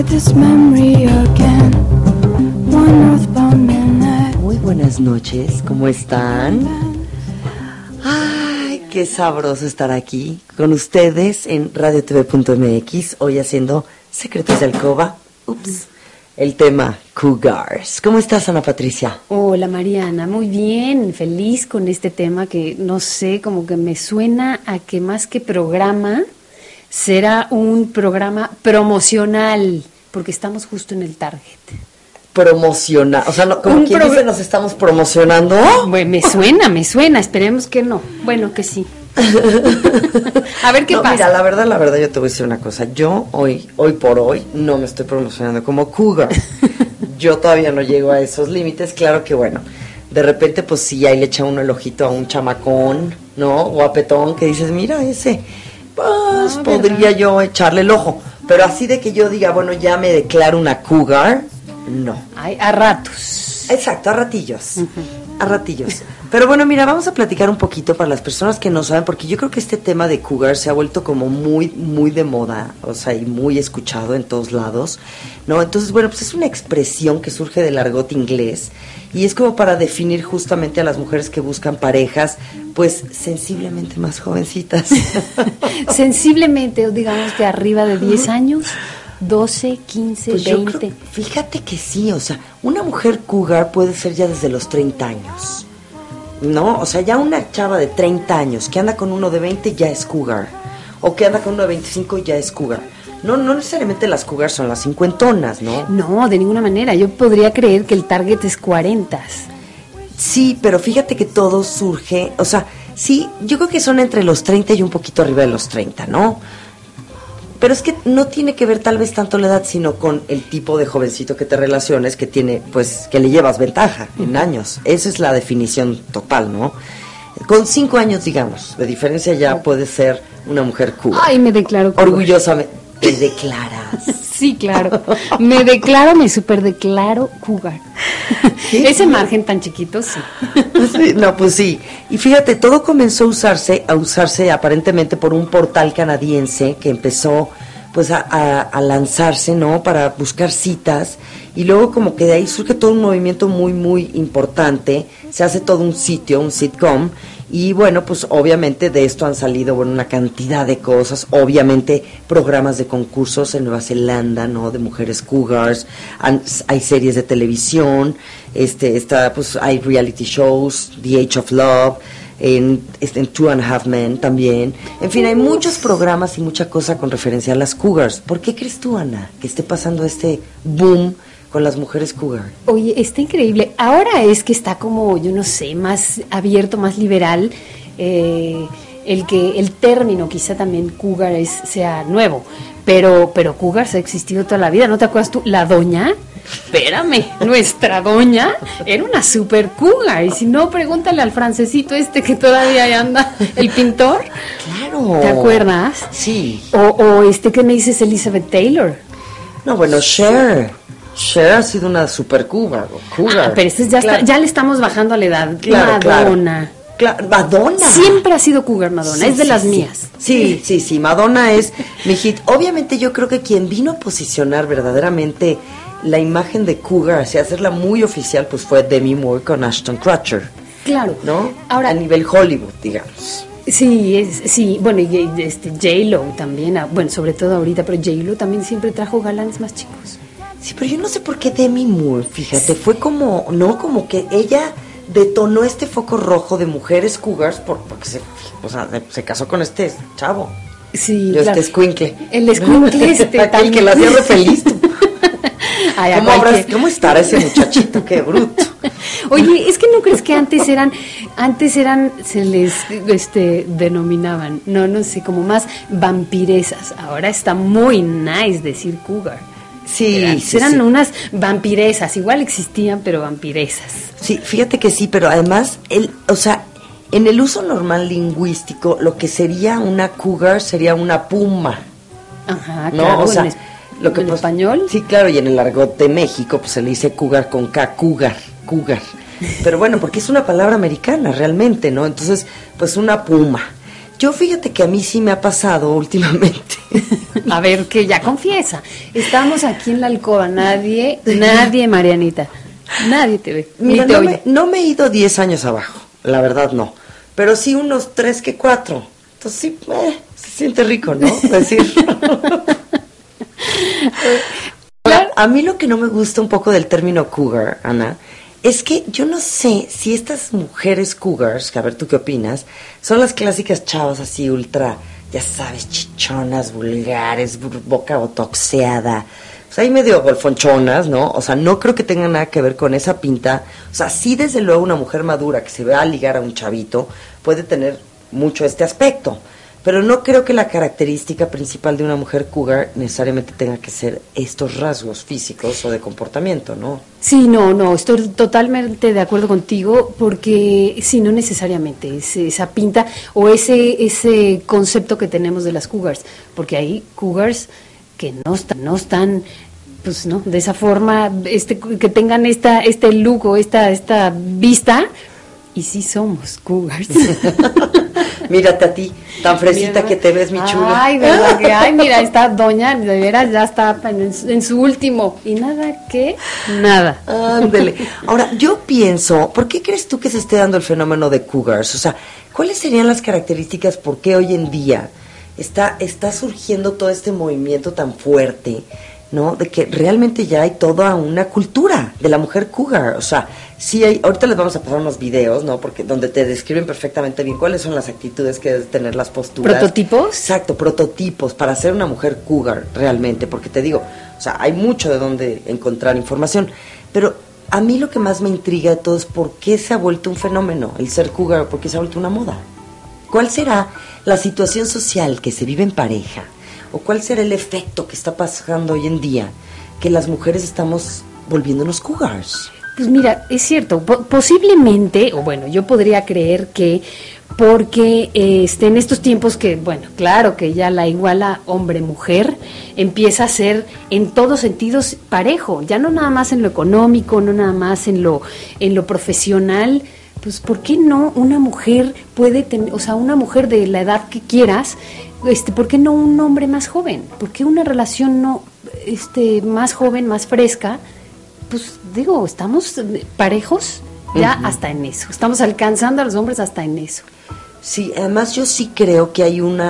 this memory again. One earthbound midnight. Muy buenas noches, ¿cómo están? Ay, qué sabroso estar aquí con ustedes en radiotv.mx, hoy haciendo Secretos de Alcoba. Ups. El tema Cougars. ¿Cómo estás, Ana Patricia? Hola, Mariana. Muy bien, feliz con este tema que, no sé, como que me suena a que más que programa, será un programa promocional, porque estamos justo en el target. Promocional, o sea, no, como quien dice, nos estamos promocionando. Bueno, me suena, esperemos que no. Bueno, que sí. A ver qué pasa. Mira, la verdad, yo te voy a decir una cosa. Yo hoy por hoy, no me estoy promocionando como cougar. Yo todavía no llego a esos límites. Claro que bueno, de repente pues sí, ahí le echa uno el ojito a un chamacón, ¿no? Guapetón, que dices, mira ese, pues podría yo echarle el ojo. Pero así de que yo diga, bueno, ya me declaro una cougar, no. Ay, a ratos. Exacto, a ratillos. A ratillos. Pero bueno, mira, vamos a platicar un poquito para las personas que no saben, porque yo creo que este tema de cougar se ha vuelto como muy, muy de moda, o sea, y muy escuchado en todos lados, ¿no? Entonces, bueno, pues es una expresión que surge del argot inglés y es como para definir justamente a las mujeres que buscan parejas, pues, sensiblemente más jovencitas. Sensiblemente, digamos que arriba de 10 años... 12, 15, pues 20. Fíjate que sí, o sea, una mujer cougar puede ser ya desde los 30 años, ¿no? O sea, ya una chava de 30 años que anda con uno de 20 ya es cougar, o que anda con uno de 25 ya es cougar. No necesariamente las cougars son las cincuentonas, ¿no? No, de ninguna manera. Yo podría creer que el target es 40. Sí, pero fíjate que todo surge, o sea, sí, yo creo que son entre los 30 y un poquito arriba de los 30, ¿no? Pero es que no tiene que ver tal vez tanto la edad, sino con el tipo de jovencito que te relaciones, que tiene, pues, que le llevas ventaja en años. Esa es la definición total, ¿no? Con 5 años, digamos, de diferencia ya puede ser una mujer cougar. Ay, me declaro cougar. Orgullosamente. ¿Te declaras? Sí, claro. Me super declaro cougar. ¿Sí? Ese margen tan chiquito, sí. Sí. No, pues sí. Y fíjate, todo comenzó a usarse aparentemente por un portal canadiense que empezó pues a lanzarse, ¿no? Para buscar citas, y luego como que de ahí surge todo un movimiento muy, muy importante, se hace todo un sitio, un sitcom, y bueno, pues obviamente de esto han salido, bueno, una cantidad de cosas, obviamente programas de concursos en Nueva Zelanda, ¿no? De mujeres cougars, hay series de televisión, pues hay reality shows, The Age of Love, en Two and a Half Men también. En fin, hay muchos programas y mucha cosa con referencia a las cougars. ¿Por qué crees tú, Ana, que esté pasando este boom con las mujeres cougar? Oye, está increíble. Ahora es que está como, yo no sé, más abierto, más liberal. El término quizá también cougar sea nuevo, pero cougars ha existido toda la vida. ¿No te acuerdas tú? La doña, espérame, nuestra doña era una super cougar, y si no, pregúntale al francesito que todavía anda, el pintor. Claro. ¿Te acuerdas? Sí. O que me dices Elizabeth Taylor. No, bueno, Cher ha sido una super cougar. Pero ya le estamos bajando a la edad. Claro, Madonna. Claro, Madonna. Siempre ha sido cougar Madonna, sí, es de las mías. Sí, Madonna es mi hit. Obviamente yo creo que quien vino a posicionar verdaderamente la imagen de cougar, hacia hacerla muy oficial, pues fue Demi Moore con Ashton Kutcher. Claro. ¿No? Ahora, a nivel Hollywood, digamos. Sí, bueno, y J-Lo también, bueno, sobre todo ahorita, pero J-Lo también siempre trajo galanes más chicos. Sí, pero yo no sé por qué Demi Moore, fíjate, fue como, ¿no? Como que ella detonó este foco rojo de mujeres cougars porque se casó con este chavo. Sí, yo claro. Escuincle. El escuincle el que la hacía re feliz. Ay, ¿Cómo estará ese muchachito? Qué bruto. Oye, es que no crees que antes eran, se les denominaban, no sé, como más vampiresas. Ahora está muy nice decir cougar. Sí, eran unas vampiresas, igual existían, pero vampiresas. Sí, fíjate que sí, pero además, en el uso normal lingüístico, lo que sería una cougar sería una puma. Ajá, ¿no? claro, o sea, lo que ¿en español? Sí, claro, y en el argot de México, pues se le dice cougar con K, cougar. Pero bueno, porque es una palabra americana realmente, ¿no? Entonces, pues una puma. Yo fíjate que a mí sí me ha pasado últimamente A ver, que ya confiesa. Estamos aquí en la alcoba, nadie, Marianita. Nadie te ve, Mira, ni te oye. no me he ido 10 años abajo, la verdad no. Pero sí unos 3 que 4. Entonces sí, se siente rico, ¿no? Decir. Ahora, a mí lo que no me gusta un poco del término cougar, Ana, es que yo no sé si estas mujeres cougars, que a ver tú qué opinas, son las clásicas chavas así ultra, ya sabes, chichonas, vulgares, boca botoxeada, o sea, ahí medio golfonchonas, ¿no? O sea, no creo que tenga nada que ver con esa pinta. O sea, sí, desde luego una mujer madura que se va a ligar a un chavito puede tener mucho este aspecto, pero no creo que la característica principal de una mujer cougar necesariamente tenga que ser estos rasgos físicos o de comportamiento, ¿no? Sí, no, estoy totalmente de acuerdo contigo, porque sí, no necesariamente es esa pinta o ese concepto que tenemos de las cougars, porque hay cougars que no están, pues no, de esa forma, que tengan este look o esta vista, y sí somos cougars. Mírate a ti, tan fresita Mira, que te ves, mi chula. Ay, verdad que, mira, esta doña, de veras, ya está en su último. Y nada. Ándele. Ahora, yo pienso, ¿por qué crees tú que se esté dando el fenómeno de cougars? O sea, ¿cuáles serían las características por qué hoy en día está surgiendo todo este movimiento tan fuerte, ¿no? De que realmente ya hay toda una cultura de la mujer cougar. O sea, sí hay, ahorita les vamos a pasar unos videos, ¿no? Porque donde te describen perfectamente bien cuáles son las actitudes que debes tener, las posturas. ¿Prototipos? Exacto, prototipos para ser una mujer cougar realmente, porque te digo, o sea, hay mucho de donde encontrar información, pero a mí lo que más me intriga de todo es por qué se ha vuelto un fenómeno el ser cougar, por qué se ha vuelto una moda. ¿Cuál será la situación social que se vive en pareja? ¿O cuál será el efecto que está pasando hoy en día que las mujeres estamos volviéndonos cougars? Pues mira, es cierto, posiblemente, o bueno, yo podría creer que porque en estos tiempos que, bueno, claro que ya la iguala hombre-mujer empieza a ser en todos sentidos parejo, ya no nada más en lo económico, no nada más en lo profesional. Pues, ¿por qué no una mujer puede tener, o sea, una mujer de la edad que quieras, ¿por qué no un hombre más joven? ¿Por qué una relación no, más joven, más fresca? Pues, digo, estamos parejos ya hasta en eso. Estamos alcanzando a los hombres hasta en eso. Sí, además yo sí creo que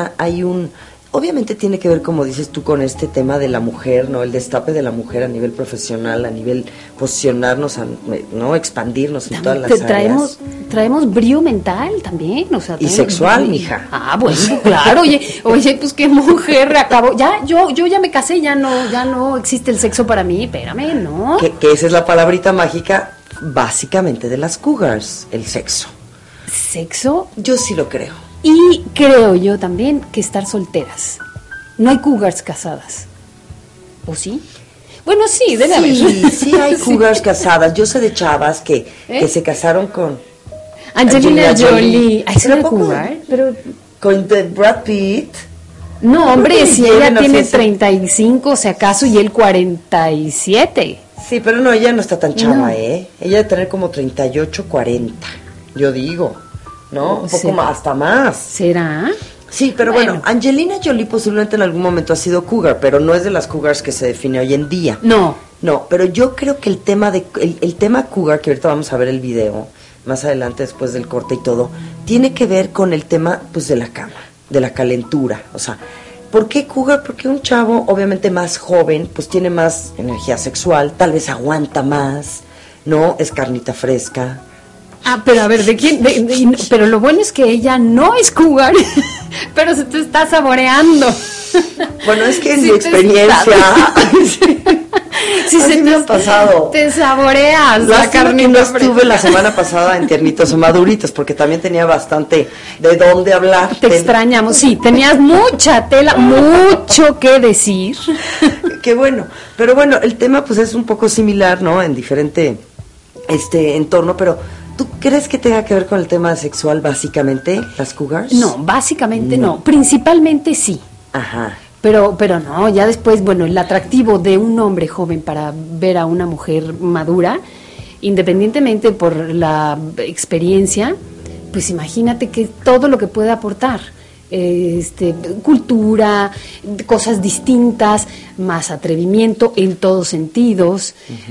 obviamente tiene que ver, como dices tú, con este tema de la mujer, ¿no? El destape de la mujer a nivel profesional, a nivel posicionarnos, ¿no? Expandirnos en todas las áreas. Traemos brío mental también, o sea. Y sexual, mija. Ah, bueno, claro, oye, pues qué mujer, acabó. Ya, yo ya me casé, ya no existe el sexo para mí, espérame, ¿no? Que esa es la palabrita mágica, básicamente, de las cougars, el sexo. ¿Sexo? Yo sí lo creo. Y creo yo también que estar solteras. No hay cougars casadas. ¿O sí? Bueno, sí, debe haber. Sí hay cougars casadas. Yo sé de chavas que se casaron con Angelina Jolie. Ay, ¿es una poco? cougar? Pero Con Brad Pitt. no, hombre, que si ella tiene 35, si acaso, y él 47. Sí, pero no, ella no está tan chava, No. Ella debe tener como 38, 40. Yo digo, ¿no? Un poco ¿Será? más, hasta más. ¿Será? Sí, pero Bueno. bueno, Angelina Jolie posiblemente en algún momento ha sido cougar, pero no es de las cougars que se define hoy en día. No. No, pero yo creo que el tema cougar, que ahorita vamos a ver el video, más adelante después del corte y todo, tiene que ver con el tema, pues, de la cama, de la calentura. O sea, ¿por qué cougar? Porque un chavo, obviamente más joven, pues tiene más energía sexual, tal vez aguanta más, ¿no? Es carnita fresca. Ah, pero a ver, ¿de quién? Pero lo bueno es que ella no es cougar, pero se te está saboreando. Bueno, es que en Sí mi experiencia... Sí, así se me te ha pasado. Te saboreas la Lástima que carnita no estuve fresca. la semana pasada en Tiernitos o Maduritos, porque también tenía bastante de dónde hablar. Te extrañamos, sí, tenías mucha tela, mucho que decir. Qué bueno. Pero bueno, el tema pues es un poco similar, ¿no? En diferente entorno, pero ¿tú crees que tenga que ver con el tema sexual básicamente, las cougars? No, básicamente no, principalmente sí. Ajá. Pero no, ya después, bueno, el atractivo de un hombre joven para ver a una mujer madura, independientemente por la experiencia, pues imagínate que todo lo que puede aportar. cultura, cosas distintas, más atrevimiento en todos sentidos,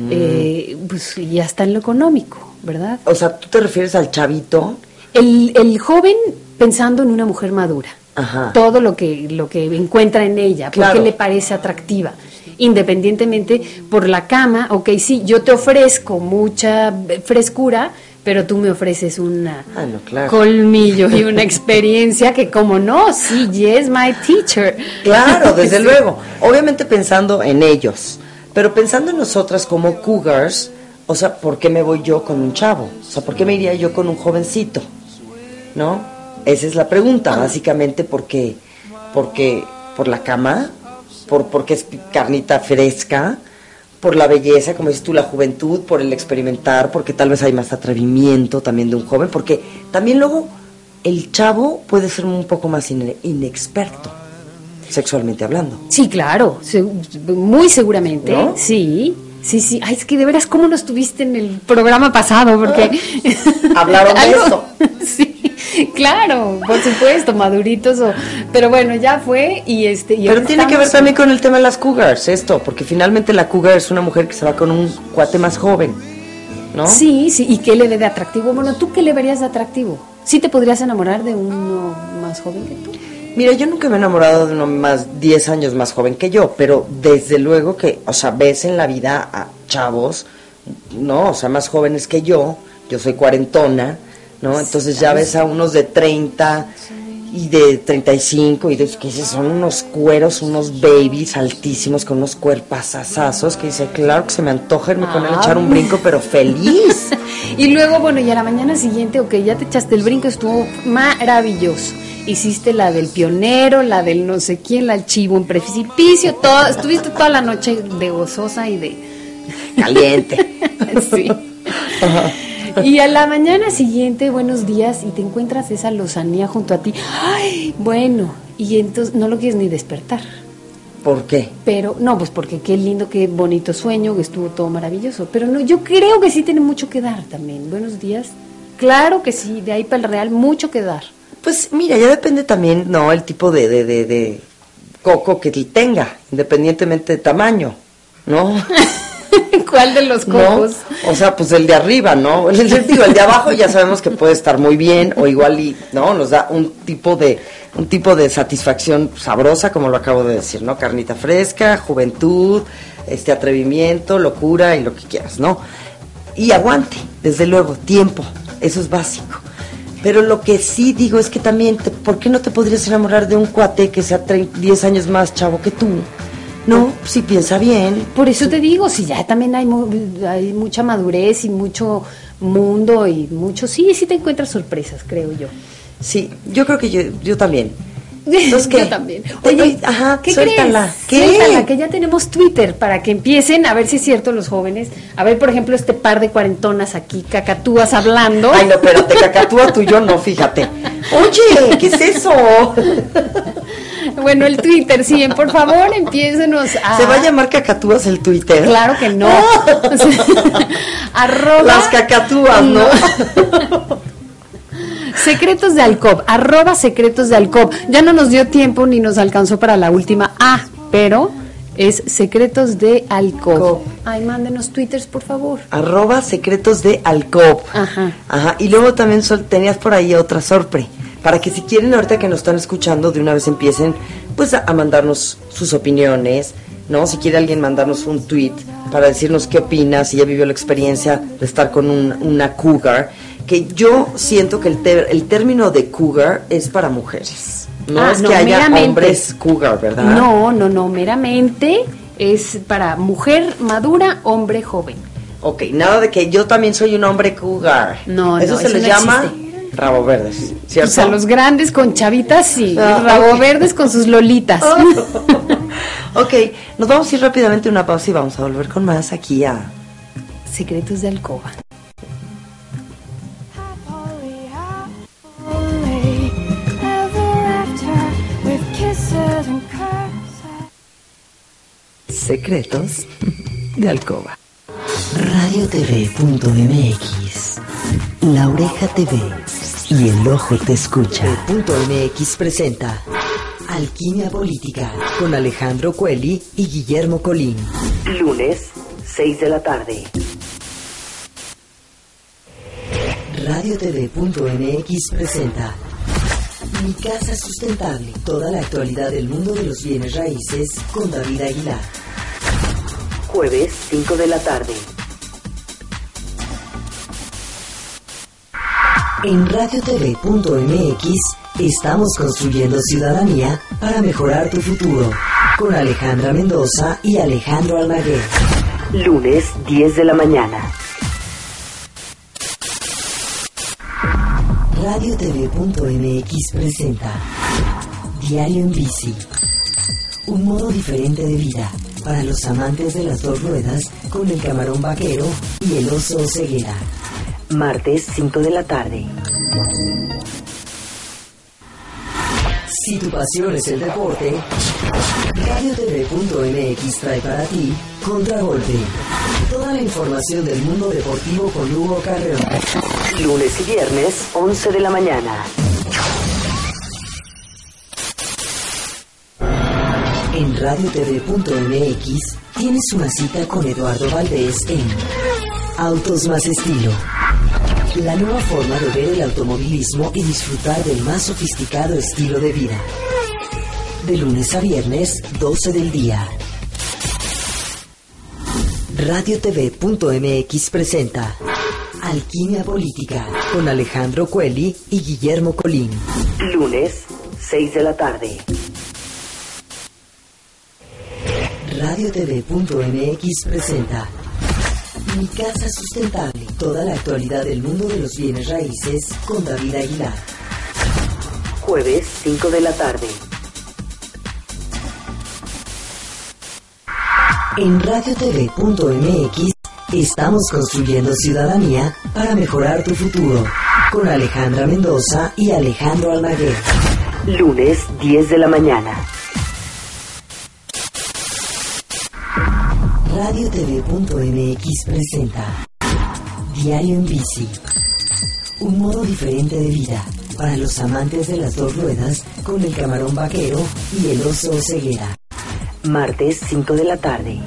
pues, y hasta en lo económico, ¿verdad? O sea, ¿tú te refieres al chavito? El joven pensando en una mujer madura. Ajá. Todo lo que encuentra en ella, Claro. porque le parece atractiva, independientemente por la cama. Ok, sí, yo te ofrezco mucha frescura, pero tú me ofreces una no, claro. colmillo y una experiencia que, como no, sí, yes, my teacher. Claro, desde Sí. luego. Obviamente pensando en ellos, pero pensando en nosotras como cougars, o sea, ¿por qué me voy yo con un chavo? O sea, ¿por qué me iría yo con un jovencito? ¿No? Esa es la pregunta, básicamente porque por la cama, porque es carnita fresca, por la belleza, como dices tú, la juventud, por el experimentar, porque tal vez hay más atrevimiento también de un joven, porque también luego el chavo puede ser un poco más inexperto, sexualmente hablando. Sí, claro, muy seguramente, ¿No? sí. Sí, ay, es que de veras, ¿cómo no estuviste en el programa pasado? Porque Hablaron de eso. Sí, claro, por supuesto, maduritos, pero bueno, ya fue y Pero tiene que ver también con el tema de las cougars, esto, porque finalmente la cougar es una mujer que se va con un cuate más joven, ¿no? Sí, ¿y qué le ve de atractivo? Bueno, ¿tú qué le verías de atractivo? ¿Sí te podrías enamorar de uno más joven que tú? Mira, yo nunca me he enamorado de uno más 10 años más joven que yo, pero desde luego que, o sea, ves en la vida a chavos, ¿no? O sea, más jóvenes que yo soy cuarentona, ¿no? Entonces ya ves a unos de 30 y de 35 y de que son unos cueros, unos babies altísimos con unos cuerpasazazos que dice, claro que se me antoja irme con él a echar un brinco, pero feliz. Y luego, bueno, y a la mañana siguiente, ok, ya te echaste el brinco, estuvo maravilloso. Hiciste la del pionero, la del no sé quién, la del chivo en precipicio, estuviste toda la noche de gozosa y de... Caliente. Sí. Ajá. Y a la mañana siguiente, buenos días, y te encuentras esa lozanía junto a ti. Ay, bueno, y entonces no lo quieres ni despertar. ¿Por qué? Pero, no, pues porque qué lindo, qué bonito sueño, que estuvo todo maravilloso. Pero no, yo creo que sí tiene mucho que dar también. Buenos días. Claro que sí, de ahí para el real, mucho que dar. Pues mira, ya depende también, ¿no? El tipo de coco que tenga, independientemente de tamaño, ¿no? ¿Cuál de los cocos? ¿No? O sea, pues el de arriba, ¿no? El de abajo ya sabemos que puede estar muy bien, o igual y, ¿no? Nos da un tipo de satisfacción sabrosa, como lo acabo de decir, ¿no? Carnita fresca, juventud, atrevimiento, locura y lo que quieras, ¿no? Y aguante, desde luego, tiempo, eso es básico. Pero lo que sí digo es que también, ¿por qué no te podrías enamorar de un cuate que sea 10 años más chavo que tú? No, si piensa bien. Por eso te digo, si ya también hay mucha madurez y mucho mundo y mucho... Sí te encuentras sorpresas, creo yo. Sí, yo creo que yo también. Entonces, ¿qué? Yo también. Oye, ajá, ¿qué suéltala. crees? ¿Qué? Suéltala, que ya tenemos Twitter para que empiecen a ver si es cierto los jóvenes. A ver, por ejemplo, este par de cuarentonas aquí, cacatúas hablando. Ay, no, espérate, cacatúa tú y yo no, fíjate. Oye, ¿qué es eso? Bueno, el Twitter, sí, por favor, empiécenos a... ¿Se va a llamar cacatúas el Twitter? Claro que no. @ Las cacatúas, ¿no? Secretos de Alcob, @ Secretos de Alcob. Ya no nos dio tiempo ni nos alcanzó para la última pero es Secretos de Alcob. Ay, mándenos twitters, por favor. @ Secretos de Alcob. Ajá. Y luego también tenías por ahí otra sorpresa, para que si quieren ahorita que nos están escuchando, de una vez empiecen pues a mandarnos sus opiniones, ¿no? Si quiere alguien mandarnos un tweet para decirnos qué opina, si ya vivió la experiencia de estar con una cougar, que yo siento que el término de cougar es para mujeres. No es que haya meramente. hombres cougar, ¿verdad? No, meramente es para mujer madura, hombre joven. Ok, nada de que yo también soy un hombre cougar. No, eso se eso les no llama existe. rabo verdes, ¿cierto? O sea, los grandes con chavitas y Ah, rabo ok. verdes con sus lolitas. Ok, nos vamos a ir rápidamente a una pausa y vamos a volver con más aquí a Secretos de Alcoba. Happily, happily ever after with kisses and curses. Secretos de Alcoba. RadioTV.mx. La Oreja TV. y el ojo te escucha. .mx presenta Alquimia Política con Alejandro Cueli y Guillermo Colín. Lunes, 6 de la tarde. RadioTV.mx presenta Mi Casa Sustentable. Toda la actualidad del mundo de los bienes raíces con David Aguilar. Jueves, 5 de la tarde. En RadioTV.mx estamos construyendo ciudadanía para mejorar tu futuro. Con Alejandra Mendoza y Alejandro Almaguer. Lunes, 10 de la mañana. RadioTV.mx presenta Diario en Bici. Un modo diferente de vida para los amantes de las dos ruedas con el camarón vaquero y el oso ceguera. Martes, 5 de la tarde. Si tu pasión es el deporte, RadioTV.mx trae para ti Contragolpe. Toda la información del mundo deportivo con Hugo Carreón. Lunes y viernes, 11 de la mañana. En RadioTV.mx tienes una cita con Eduardo Valdés en Autos Más Estilo. La nueva forma de ver el automovilismo y disfrutar del más sofisticado estilo de vida. De lunes a viernes, 12 del día. RadioTV.mx presenta Alquimia Política con Alejandro Cueli y Guillermo Colín. Lunes, 6 de la tarde. RadioTV.mx presenta Mi Casa Sustentable. Toda la actualidad del mundo de los bienes raíces con David Aguilar. Jueves, 5 de la tarde. En RadioTV.mx estamos construyendo ciudadanía para mejorar tu futuro. Con Alejandra Mendoza y Alejandro Almaguer. Lunes, 10 de la mañana. RadioTV.mx presenta Diario en Bici. Un modo diferente de vida para los amantes de las dos ruedas con el camarón vaquero y el oso ceguera. Martes, 5 de la tarde.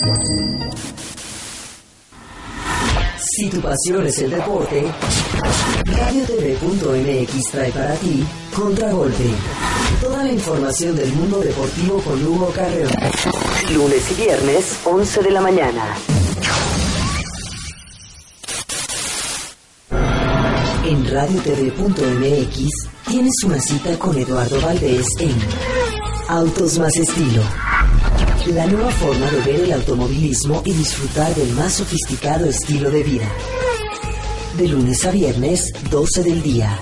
Si tu pasión es el deporte, RadioTV.mx trae para ti Contragolpe. Toda la información del mundo deportivo con Hugo Carreón. Lunes y viernes, 11 de la mañana. En RadioTV.mx tienes una cita con Eduardo Valdés en Autos Más Estilo. La nueva forma de ver el automovilismo y disfrutar del más sofisticado estilo de vida. De lunes a viernes, 12 del día.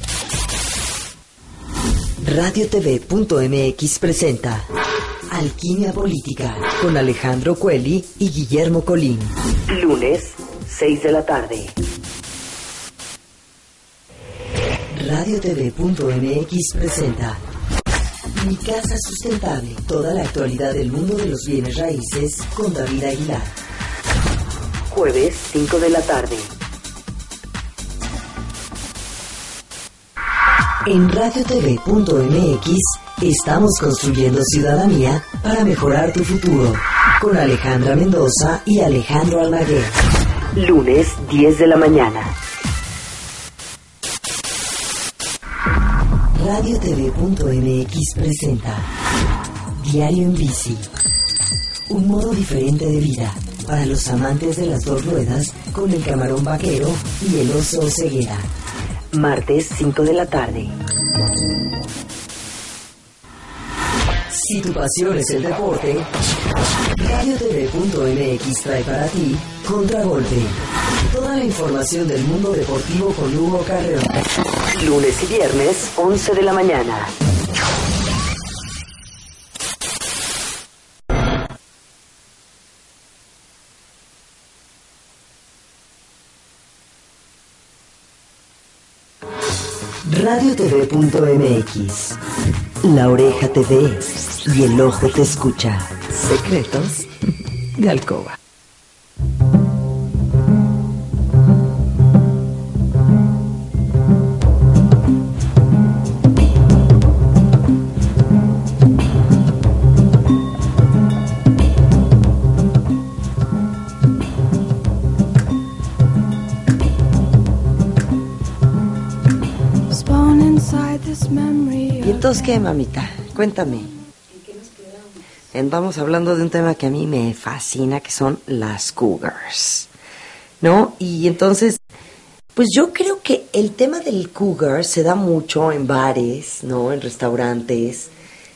RadioTV.mx presenta Alquimia Política con Alejandro Cueli y Guillermo Colín. Lunes, 6 de la tarde. RadioTV.mx presenta Mi Casa Sustentable. Toda la actualidad del mundo de los bienes raíces con David Aguilar. Jueves, 5 de la tarde. En RadioTV.mx estamos construyendo ciudadanía para mejorar tu futuro. Con Alejandra Mendoza y Alejandro Almaguer. Lunes, 10 de la mañana. RadioTV.mx presenta Diario en Bici. Un modo diferente de vida para los amantes de las dos ruedas con el camarón vaquero y el oso ceguera. Martes, 5 de la tarde. Si tu pasión es el deporte, RadioTV.mx trae para ti Contragolpe. Toda la información del mundo deportivo con Hugo Carreón. Lunes y viernes, 11 de la mañana. RadioTV.mx. La oreja te ve y el ojo te escucha. Secretos de alcoba. entonces, ¿qué, mamita? Cuéntame. Vamos hablando de un tema que a mí me fascina, que son las cougars, ¿no? Y entonces, pues yo creo que el tema del cougar se da mucho en bares, ¿no? En restaurantes,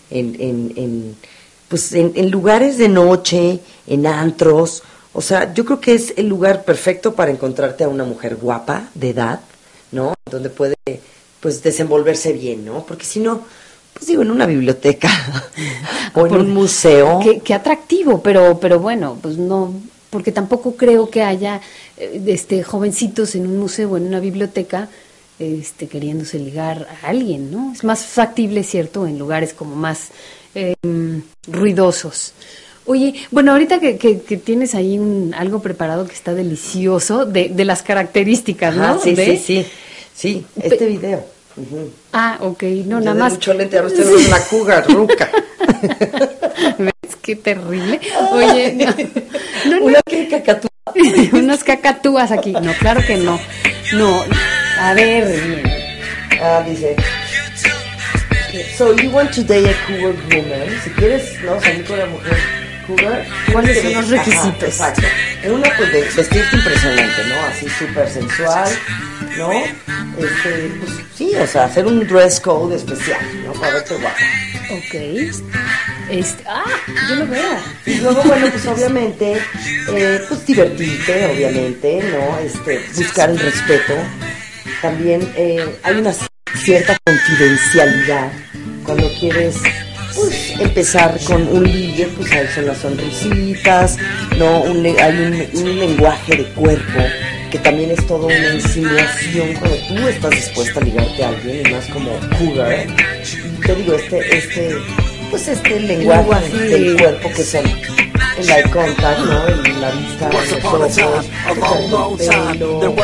pues en lugares de noche, en antros. O sea, yo creo que es el lugar perfecto para encontrarte a una mujer guapa, de edad, ¿no? Donde puede, pues, desenvolverse bien, ¿no? Porque si no, pues digo, en una biblioteca o en un museo. Qué atractivo, pero bueno, pues no, porque tampoco creo que haya jovencitos en un museo o en una biblioteca queriéndose ligar a alguien, ¿no? Es más factible, ¿cierto?, en lugares como más ruidosos. Oye, bueno, ahorita que tienes ahí algo preparado que está delicioso, de las características, ¿no? Sí, este video. Uh-huh. Ah, ok, no, yo nada más. Mucho lente, ahora usted es una cougar ruca. ¿Ves qué terrible? Oye, no. Una cacatúa. Unas cacatúas aquí. No, claro que no. No, a ver, bien. Dice. So you want to date a cougar woman? Si quieres, no, salir con una mujer cougar. ¿Cuáles son los requisitos? Ajá, exacto. Una, pues, vestirte impresionante, ¿no? Así súper sensual, ¿no? Pues sí, o sea, hacer un dress code especial, ¿no? Para verte guapa. Ok. Yo lo veo. Y luego, bueno, pues obviamente, pues divertirte, obviamente, ¿no? Buscar el respeto. También hay una cierta confidencialidad cuando quieres, pues, empezar con un ligue, pues ahí son las sonrisitas, ¿no? Hay un lenguaje de cuerpo que también es toda una insinuación cuando tú estás dispuesta a ligarte a alguien, y más como cougar. Y te digo, este lenguaje del cuerpo que son el eye contact, ¿no? En la vista, los ojos, el pelo,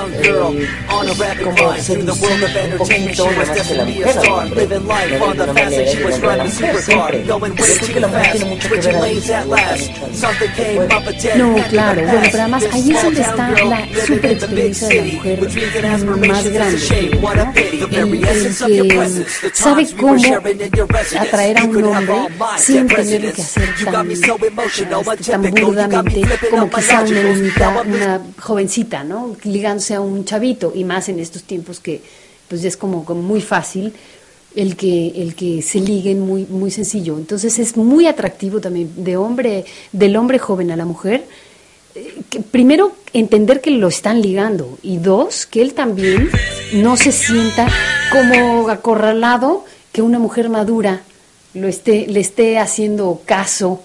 como seducir un poquito, nada más que la mujer, al hombre, de una manera y el hombre a la mujer, siempre. Yo creo que la mujer tiene mucho que ver ahí. No, claro, bueno, pero además ahí es donde está la super experiencia de la mujer más grande, ¿no? El que sabe cómo atraer a un hombre sin tener que hacer tan burdamente como quizá una jovencita, ¿no? Ligándose a un chavito, y más en estos tiempos que pues ya es como muy fácil el que se liguen, muy muy sencillo. Entonces es muy atractivo también del hombre joven a la mujer. Primero, entender que lo están ligando, y dos, que él también no se sienta como acorralado, que una mujer madura le esté haciendo caso,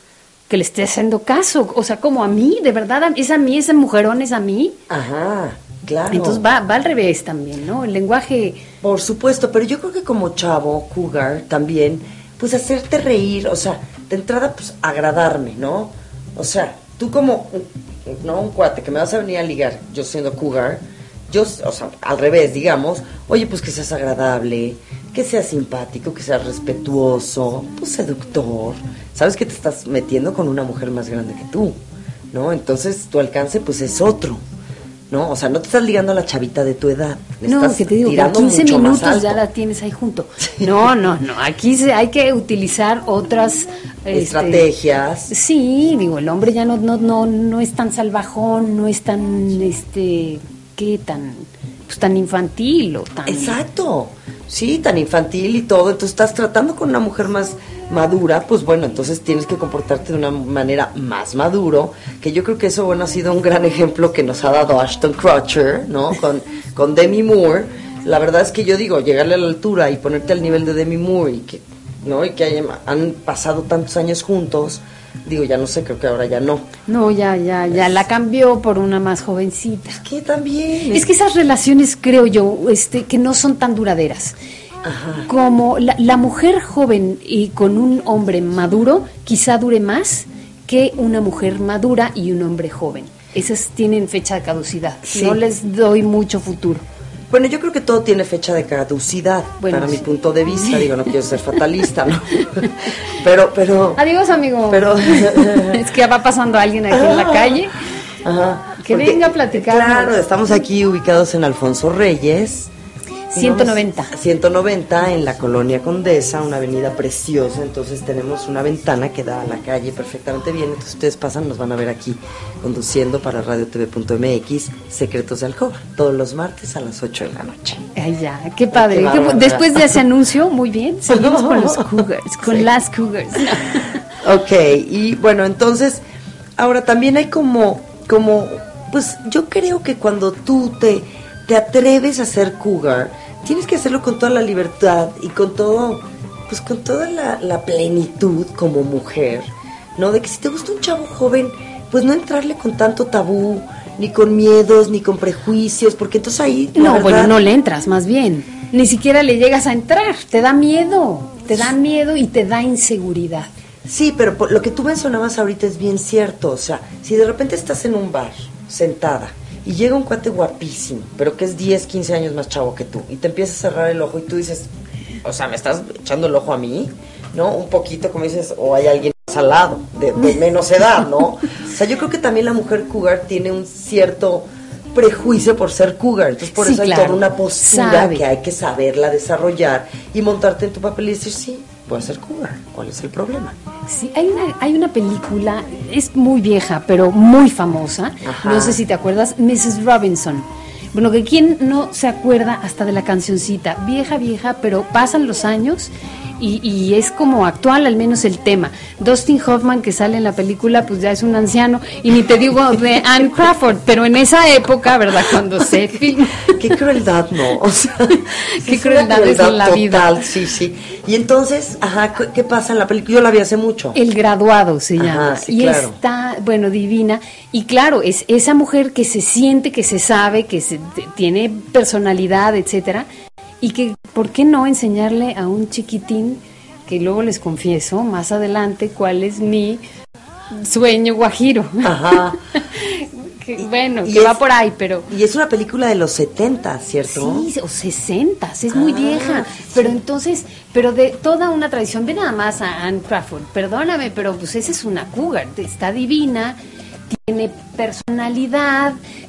o sea, como a mí, de verdad, es a mí, ese mujerón es a mí. Ajá, claro. Entonces va al revés también, ¿no? El lenguaje. Por supuesto, pero yo creo que como chavo, cougar, también, pues hacerte reír, o sea, de entrada, pues agradarme, ¿no? O sea, tú como, no, un cuate que me vas a venir a ligar, yo siendo cougar, o sea, al revés, digamos, oye, pues que seas agradable, que seas simpático, que seas respetuoso, pues seductor. Sabes que te estás metiendo con una mujer más grande que tú, ¿no? Entonces tu alcance pues es otro, ¿no? O sea, no te estás ligando a la chavita de tu edad. No, que te digo, con 15 minutos ya la tienes ahí junto. No, aquí hay que utilizar otras estrategias. Sí, digo, el hombre ya no es tan salvajón, no es tan, tan infantil o tan... Exacto. Sí, tan infantil y todo. Entonces estás tratando con una mujer más madura, pues bueno, entonces tienes que comportarte de una manera más maduro, que yo creo que eso, bueno, ha sido un gran ejemplo que nos ha dado Ashton Kutcher, ¿no? Con Demi Moore. La verdad es que yo digo, llegarle a la altura y ponerte al nivel de Demi Moore y que, ¿no? Y que han pasado tantos años juntos, digo, ya no sé, creo que ahora ya no. No, ya la cambió por una más jovencita. Es que también... Es que esas relaciones, creo yo, que no son tan duraderas. Ajá. Como la mujer joven y con un hombre maduro, quizá dure más que una mujer madura y un hombre joven. Esas tienen fecha de caducidad. Sí. No les doy mucho futuro. Bueno, yo creo que todo tiene fecha de caducidad, bueno, para sí. Mi punto de vista. Digo, no quiero ser fatalista, ¿no? pero... Adiós, amigo. Pero... Es que va pasando alguien aquí en la calle. Ajá. Que venga a platicar. Claro, estamos aquí ubicados en Alfonso Reyes. 190. 190 en la Colonia Condesa, una avenida preciosa. Entonces tenemos una ventana que da a la calle perfectamente bien. Entonces ustedes pasan, nos van a ver aquí conduciendo para radiotv.mx, Secretos de Alcoba, todos los martes a las 8 de la noche. Ay, ya, qué padre. bárbara. Después de ese anuncio, muy bien, seguimos con los Cougars, con las Cougars. Ok, y bueno, entonces, ahora también hay como, pues yo creo que cuando tú te atreves a ser cougar, tienes que hacerlo con toda la libertad y con todo, pues con toda la plenitud como mujer, ¿no? De que si te gusta un chavo joven, pues no entrarle con tanto tabú, ni con miedos, ni con prejuicios, porque entonces ahí, la No, verdad, bueno, no le entras, más bien. Ni siquiera le llegas a entrar, te da miedo y te da inseguridad. Sí, pero lo que tú mencionabas ahorita es bien cierto. O sea, si de repente estás en un bar, sentada, y llega un cuate guapísimo, pero que es 10, 15 años más chavo que tú, y te empieza a cerrar el ojo y tú dices, o sea, ¿me estás echando el ojo a mí? ¿No? Un poquito, como dices, o hay alguien más al lado, de menos edad, ¿no? O sea, yo creo que también la mujer cougar tiene un cierto prejuicio por ser cougar. Entonces, por Sí, eso hay claro. toda una postura Sabe. que hay que saberla desarrollar y montarte en tu papel y decir, sí, voy a ser cougar. ¿Cuál es el problema? Sí, hay una película, es muy vieja, pero muy famosa. Ajá. No sé si te acuerdas, Mrs. Robinson. Bueno, que quién no se acuerda hasta de la cancioncita, vieja, pero pasan los años y es como actual al menos el tema. Dustin Hoffman, que sale en la película, pues ya es un anciano, y ni te digo de Anne Crawford, pero en esa época, ¿verdad? Cuando se filmó. Qué crueldad, ¿no? O sea, Qué es crueldad una es en la vida. total, sí. Y entonces, ajá, ¿qué pasa en la película? Yo la vi hace mucho. El Graduado se Ajá, llama, sí, y claro. está, bueno, divina, y claro, es esa mujer que se siente, que se sabe, que tiene personalidad, etcétera, y que, ¿por qué no enseñarle a un chiquitín, que luego les confieso más adelante cuál es mi sueño guajiro? Ajá. Que, bueno, Y que es- va por ahí, pero... Y es una película de los 70, ¿cierto? Sí, o 60, es muy Ah, vieja, sí. pero entonces, pero de toda una tradición, ve nada más a Anne Crawford, perdóname, pero pues esa es una cougar, está divina, tiene personalidad,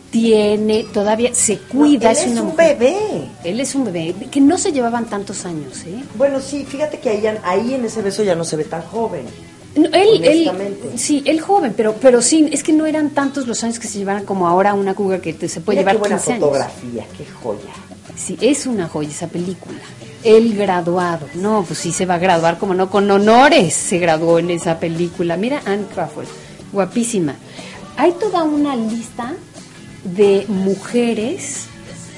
todavía se cuida, Él es una un mujer- bebé. Él es un bebé, que no se llevaban tantos años, ¿eh? Bueno, sí, fíjate que ahí en ese beso ya no se ve tan joven. No, él, Honestamente. sí, él joven, pero sí, es que no eran tantos los años que se llevaran como ahora una cougar que se puede Mira qué llevar buena 15 años. fotografía, qué joya. Sí, es una joya esa película. El Graduado. No, pues sí se va a graduar, como no, con honores se graduó en esa película. Mira Anne Crawford, guapísima. Hay toda una lista de mujeres.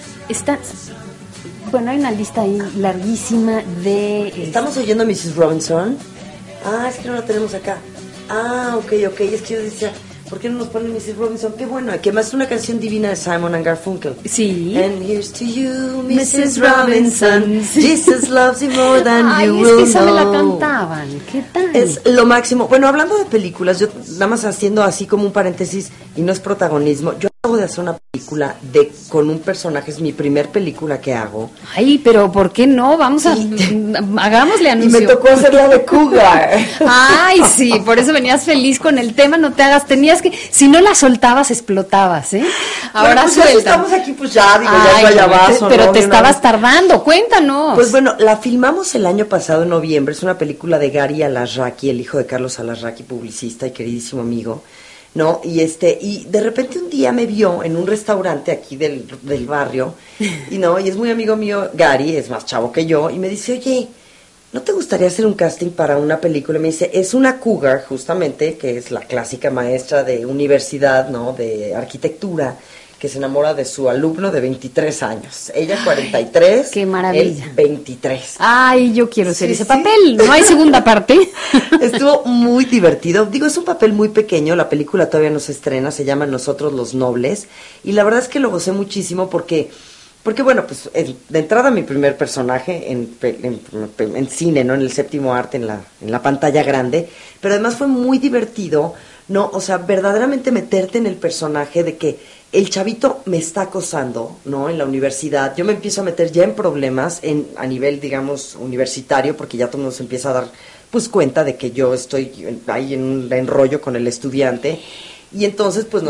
Bueno, hay una lista ahí larguísima de... ¿Estamos oyendo a Mrs. Robinson? Ah, es que no la tenemos acá. Ah, ok, es que yo decía, ¿por qué no nos ponen Mrs. Robinson? Qué bueno, que más es una canción divina de Simon and Garfunkel. Sí. And here's to you, Mrs. Mrs. Robinson. Robinson. Sí. Jesus loves you more than Ay, you es will que esa me la know. cantaban. ¿Qué tal? Es lo máximo. Bueno, hablando de películas, yo nada más haciendo así como un paréntesis, y no es protagonismo, yo acabo de hacer una película con un personaje, es mi primer película que hago. Ay, pero ¿por qué no? Vamos a... hagámosle Y anuncio. me tocó hacer la de Cougar. Ay, sí, por eso venías feliz con el tema, no te hagas, tenías que, si no la soltabas, explotabas, ¿eh? Bueno, Ahora pues ya suelta. estamos aquí, pues ya, digo, Ay, ya es no, guayabazo, pero ¿no? te De una estabas vez. tardando, cuéntanos. Pues bueno, la filmamos el año pasado en noviembre, es una película de Gary Alarraqui, el hijo de Carlos Alarraqui, publicista y queridísimo amigo, ¿no? Y de repente un día me vio en un restaurante aquí del barrio, y es muy amigo mío, Gary, es más chavo que yo, y me dice, oye, ¿no te gustaría hacer un casting para una película? Y me dice, es una cougar, justamente, que es la clásica maestra de universidad, ¿no? De arquitectura, que se enamora de su alumno de 23 años. Ella 43, qué maravilla. él 23. Ay, yo quiero ser Sí, ese sí. papel, no hay segunda parte. Estuvo muy divertido. Digo, es un papel muy pequeño, la película todavía no se estrena, se llama Nosotros los Nobles, y la verdad es que lo gocé muchísimo porque bueno, pues de entrada mi primer personaje en cine, ¿no? En el séptimo arte, en la pantalla grande, pero además fue muy divertido, ¿no? O sea, verdaderamente meterte en el personaje de que el chavito me está acosando, ¿no? En la universidad, yo me empiezo a meter ya en problemas a nivel, digamos, universitario, porque ya todo el mundo se empieza a dar, pues, cuenta de que yo estoy ahí en un enrollo con el estudiante, y entonces, pues,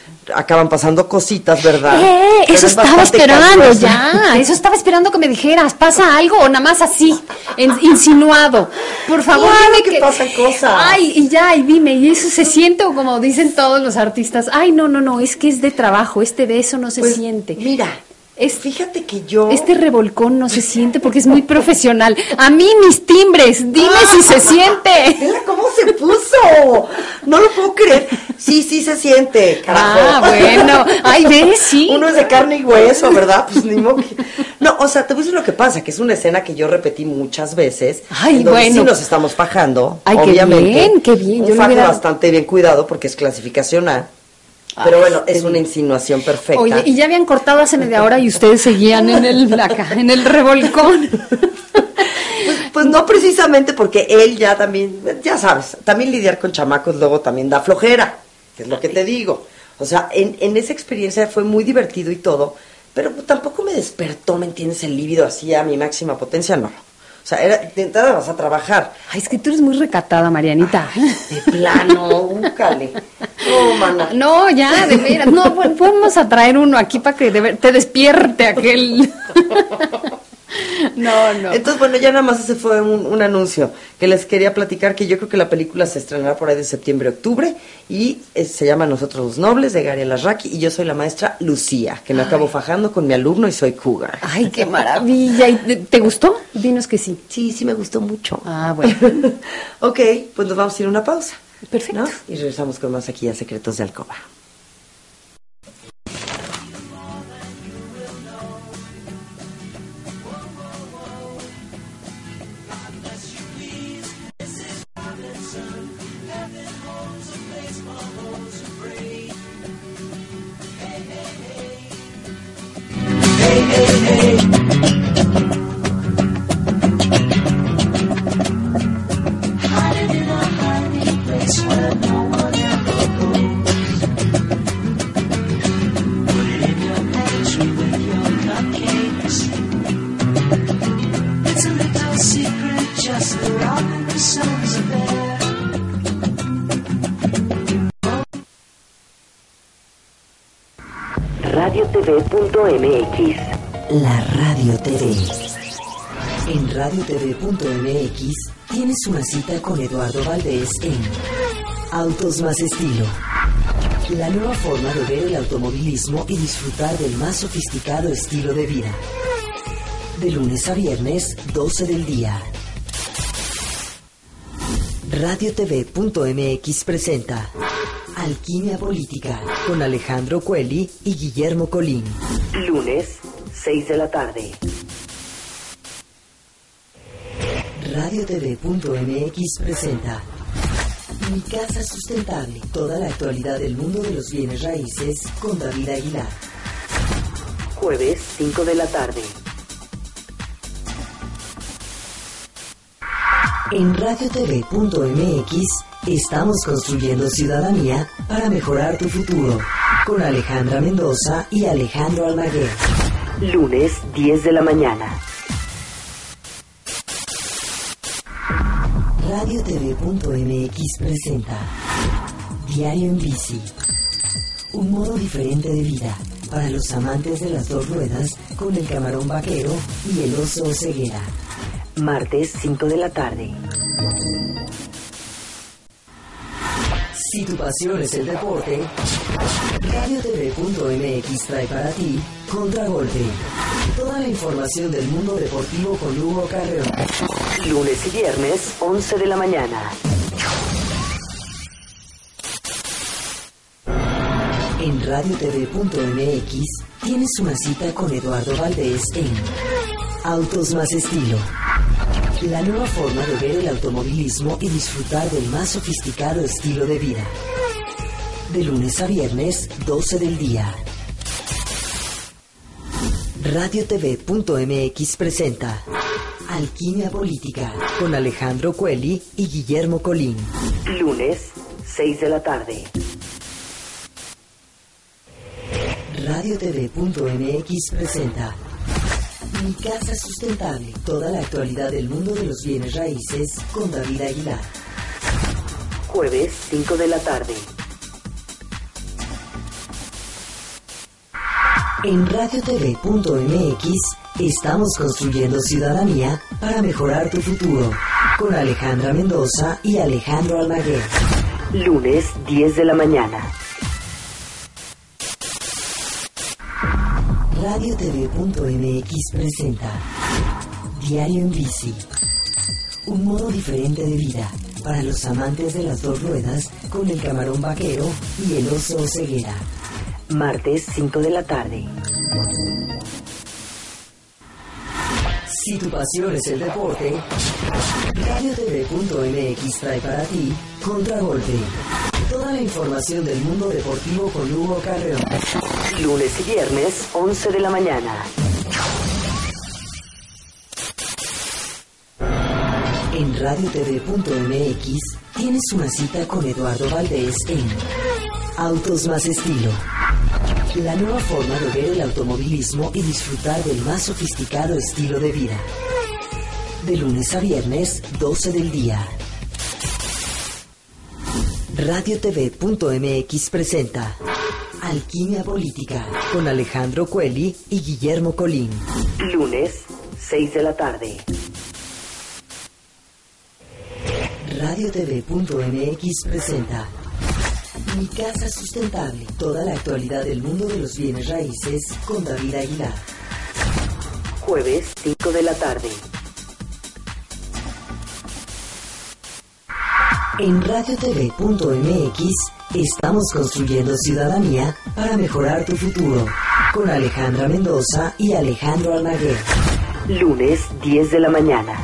acaban pasando cositas, ¿verdad? Pero Eso es estaba bastante esperando calurosa. ya. Eso estaba esperando que me dijeras. ¿Pasa algo o nada más así? Insinuado. Por favor, Claro dime que pasan cosas. Ay, y ya, y dime, ¿y eso se siente o como dicen todos los artistas? Ay, no, es que es de trabajo. Este beso no se Pues, siente. Mira, fíjate que yo... Este revolcón no se siente porque es muy profesional. A mí mis timbres, dime si se siente. Mira cómo se puso. No lo puedo creer. Sí se siente, carajo. Ah, bueno. Ay, ¿ves? Sí. Uno es de carne y hueso, ¿verdad? Pues ni modo que... No, o sea, te voy a decir lo que pasa, que es una escena que yo repetí muchas veces. Ay, en donde bueno. sí nos estamos fajando, Ay, qué obviamente. bien, qué bien. Un Yo le fajo hubiera- bastante bien cuidado porque es clasificación A. Pero Ay, bueno, qué es una bien. insinuación perfecta. Oye, y ya habían cortado hace media hora y ustedes seguían en el revolcón. Pues no precisamente porque él ya también, ya sabes, también lidiar con chamacos luego también da flojera, que es lo que te digo. O sea, en esa experiencia fue muy divertido y todo, pero tampoco me despertó, ¿me entiendes? El líbido así a mi máxima potencia, no. O sea, era, de entrada vas a trabajar. Ay, es que tú eres muy recatada, Marianita. De plano, búscale. No, mana. No, ya, de veras. No, bueno, podemos atraer uno aquí para que te despierte aquel. No. Entonces, bueno, ya nada más ese fue un anuncio que les quería platicar, que yo creo que la película se estrenará por ahí de septiembre, octubre, y se llama Nosotros los Nobles, de Gary Alarraqui, y yo soy la maestra Lucía, que me acabo fajando con mi alumno y soy cougar. Ay, qué maravilla. ¿Y te gustó? Dinos que sí. Sí me gustó mucho. Ah, bueno. Ok, pues nos vamos a ir a una pausa. Perfecto. ¿No? Y regresamos con más aquí a Secretos de Alcoba. RadioTV.mx. La Radio TV. En RadioTV.mx tienes una cita con Eduardo Valdés en Autos Más Estilo. La nueva forma de ver el automovilismo y disfrutar del más sofisticado estilo de vida. De lunes a viernes, 12 del día. RadioTV.mx presenta Alquimia Política con Alejandro Cuelli y Guillermo Colín. Lunes, 6 de la tarde. RadioTV.mx presenta Mi Casa Sustentable. Toda la actualidad del mundo de los bienes raíces con David Aguilar. Jueves, 5 de la tarde. En RadioTV.mx estamos construyendo ciudadanía para mejorar tu futuro. Con Alejandra Mendoza y Alejandro Almaguer. Lunes, 10 de la mañana. RadioTV.mx presenta Diario en Bici. Un modo diferente de vida para los amantes de las dos ruedas con el camarón vaquero y el oso ceguera. Martes, 5 de la tarde. Si tu pasión es el deporte, RadioTV.mx trae para ti Contragolpe. Toda la información del mundo deportivo con Hugo Carreón. Lunes y viernes, 11 de la mañana. En RadioTV.mx tienes una cita con Eduardo Valdés en Autos Más Estilo. La nueva forma de ver el automovilismo y disfrutar del más sofisticado estilo de vida. De lunes a viernes, 12 del día. RadioTV.mx presenta Alquimia Política con Alejandro Cuelli y Guillermo Colín. Lunes, 6 de la tarde. RadioTV.mx presenta Mi Casa Sustentable. Toda la actualidad del mundo de los bienes raíces con David Aguilar. Jueves, 5 de la tarde. En radiotv.mx estamos construyendo ciudadanía para mejorar tu futuro. Con Alejandra Mendoza y Alejandro Almaguer. Lunes, 10 de la mañana. RadioTV.mx presenta Diario en Bici. Un modo diferente de vida para los amantes de las dos ruedas con el camarón vaquero y el oso ceguera. Martes, 5 de la tarde. Si tu pasión es el deporte, RadioTV.mx trae para ti Contragolpe. Toda la información del mundo deportivo con Hugo Carreón. Lunes y viernes, 11 de la mañana. En RadioTV.mx tienes una cita con Eduardo Valdés en Autos Más Estilo. La nueva forma de ver el automovilismo y disfrutar del más sofisticado estilo de vida. De lunes a viernes, 12 del día. RadioTV.mx presenta Alquimia Política con Alejandro Cueli y Guillermo Colín. Lunes, 6 de la tarde. RadioTV.mx presenta Mi Casa Sustentable. Toda la actualidad del mundo de los bienes raíces con David Aguilar. Jueves, 5 de la tarde. En RadioTV.mx estamos construyendo ciudadanía para mejorar tu futuro. Con Alejandra Mendoza y Alejandro Almaguer. Lunes, 10 de la mañana.